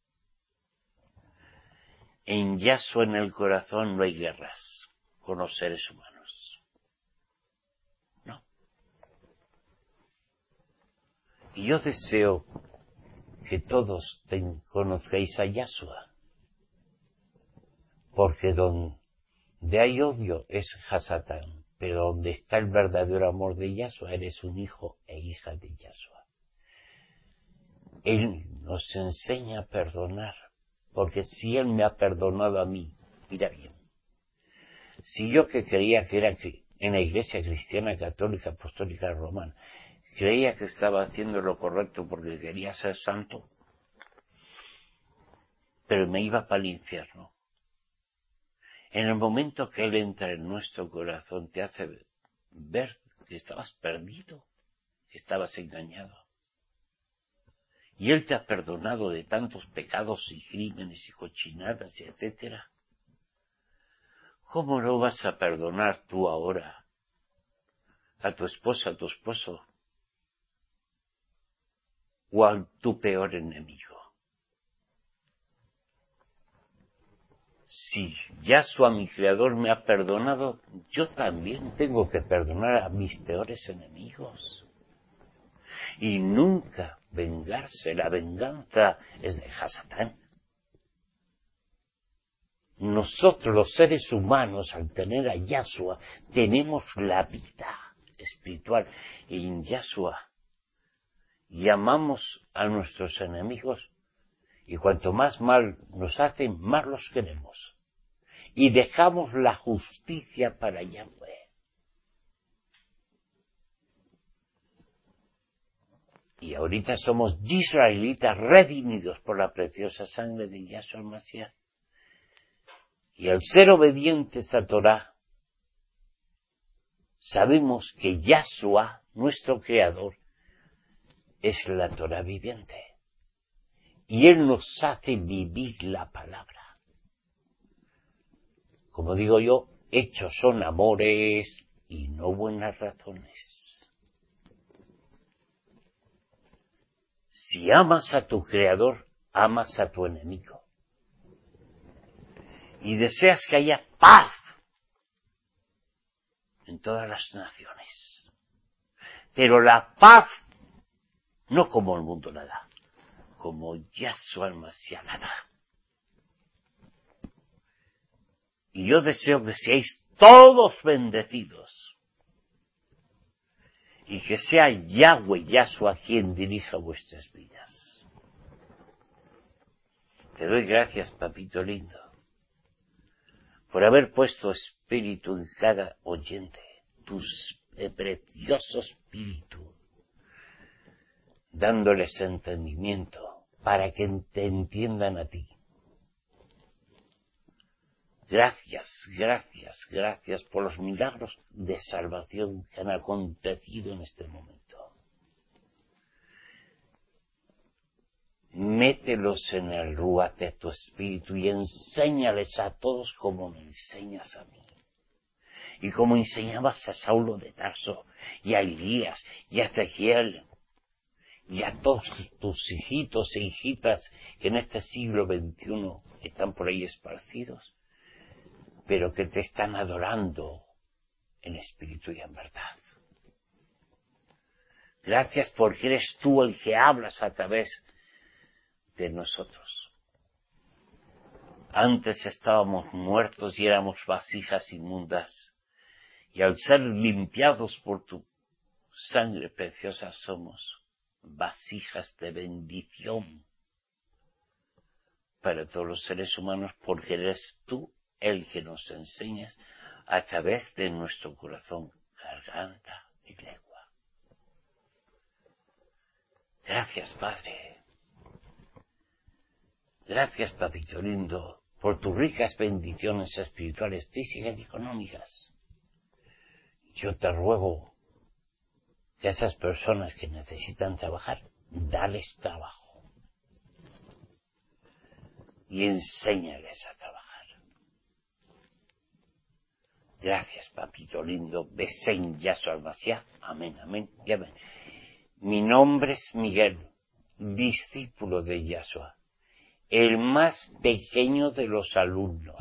En Yahshua en el corazón no hay guerras con los seres humanos. No. Y yo deseo que todos ten, conozcáis a Yahshua. Porque donde hay odio es Hasatán. Pero donde está el verdadero amor de Yahshua, eres un hijo e hija de Yahshua. Él nos enseña a perdonar. Porque si Él me ha perdonado a mí, mira bien. Si yo que creía que era en la Iglesia Cristiana Católica Apostólica Romana, creía que estaba haciendo lo correcto porque quería ser santo, pero me iba para el infierno. En el momento que Él entra en nuestro corazón, te hace ver que estabas perdido, que estabas engañado. Y Él te ha perdonado de tantos pecados y crímenes y cochinadas y etcétera. ¿Cómo no vas a perdonar tú ahora a tu esposa, a tu esposo o a tu peor enemigo? Si Yahshua, mi Creador, me ha perdonado, yo también tengo que perdonar a mis peores enemigos. Y nunca vengarse. La venganza es de Hasatán. Nosotros, los seres humanos, al tener a Yahshua, tenemos la vida espiritual. Y en Yahshua llamamos a nuestros enemigos, y cuanto más mal nos hacen, más los queremos. Y dejamos la justicia para Yahweh. Y ahorita somos israelitas redimidos por la preciosa sangre de Yahshua Mashiach. Y al ser obedientes a Torah, sabemos que Yahshua, nuestro Creador, es la Torah viviente. Y Él nos hace vivir la palabra. Como digo yo, hechos son amores y no buenas razones. Si amas a tu Creador, amas a tu enemigo. Y deseas que haya paz en todas las naciones. Pero la paz, no como el mundo la da, como Yahshua Mashiach la da. Y yo deseo que seáis todos bendecidos. Y que sea Yahweh, Yahshua, quien dirija vuestras vidas. Te doy gracias, papito lindo, por haber puesto espíritu en cada oyente, tu eh, precioso espíritu, dándoles entendimiento para que te entiendan a ti. Gracias, gracias, gracias por los milagros de salvación que han acontecido en este momento. Mételos en el ruach de tu espíritu y enséñales a todos como me enseñas a mí. Y como enseñabas a Saulo de Tarso, y a Elías, y a Ezequiel, y a todos tus hijitos e hijitas que en este siglo veintiuno están por ahí esparcidos, pero que te están adorando en espíritu y en verdad. Gracias porque eres tú el que hablas a través de nosotros. Antes estábamos muertos y éramos vasijas inmundas, y al ser limpiados por tu sangre preciosa somos vasijas de bendición para todos los seres humanos, porque eres tú el que nos enseñas a través de nuestro corazón, garganta y lengua. Gracias, Padre. Gracias, papito lindo, por tus ricas bendiciones espirituales, físicas y económicas. Yo te ruego que a esas personas que necesitan trabajar, dales trabajo y enséñales a trabajar. Gracias, papito lindo. Besen Yahshua Mashiach. Amén, amén y amén. Mi nombre es Miguel, discípulo de Yahshua, el más pequeño de los alumnos.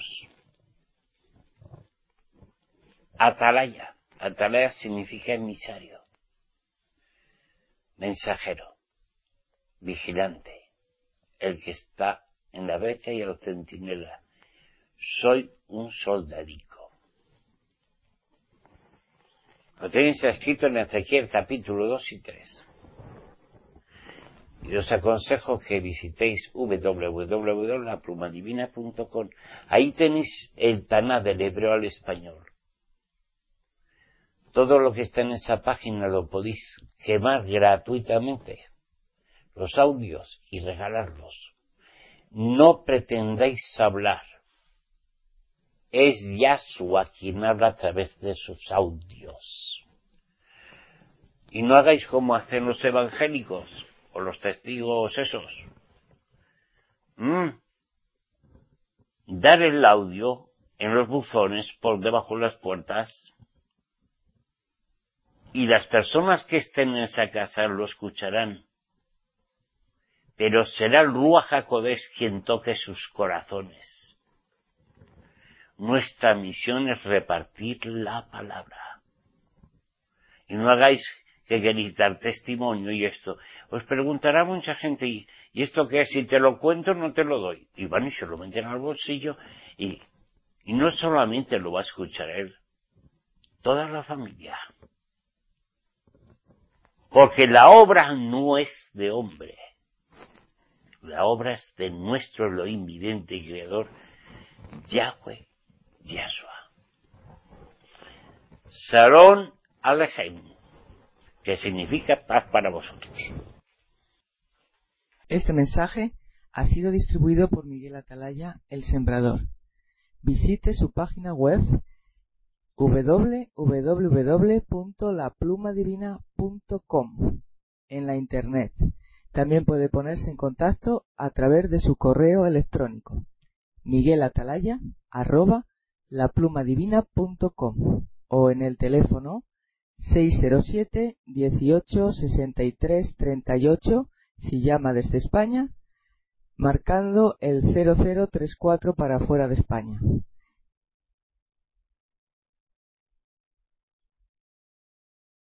Atalaya. Atalaya significa emisario, mensajero, vigilante, el que está en la brecha y el centinela. Soy un soldadico. Lo tenéis escrito en Ezequiel capítulo dos y tres. Y os aconsejo que visitéis doble u doble u doble u punto la pluma divina punto com. Ahí tenéis el Taná del hebreo al español. Todo lo que está en esa página lo podéis quemar gratuitamente, los audios, y regalarlos. No pretendáis hablar. Es Yahshua quien habla a través de sus audios. Y no hagáis como hacen los evangélicos o los testigos esos. ¿Mm? Dar el audio en los buzones, por debajo de las puertas. Y las personas que estén en esa casa lo escucharán. Pero será el Ruach HaKodesh quien toque sus corazones. Nuestra misión es repartir la palabra. Y no hagáis que queréis dar testimonio y esto. Os preguntará mucha gente, ¿y, ¿y esto qué es? Si te lo cuento, no te lo doy. Y van y se lo meten al bolsillo. Y, y no solamente lo va a escuchar él, toda la familia. Porque la obra no es de hombre. La obra es de nuestro Elohim vidente y creador, Yahweh Yahshua. Shalom Aleichem, que significa paz para vosotros. Este mensaje ha sido distribuido por Miguel Atalaya, el Sembrador. Visite su página web doble u doble u doble u punto la pluma divina punto com en la internet. También puede ponerse en contacto a través de su correo electrónico miguelatalaya arroba la pluma divina punto com o en el teléfono seis cero siete, dieciocho, sesenta y tres, treinta y ocho si llama desde España, marcando el cero cero tres cuatro para fuera de España.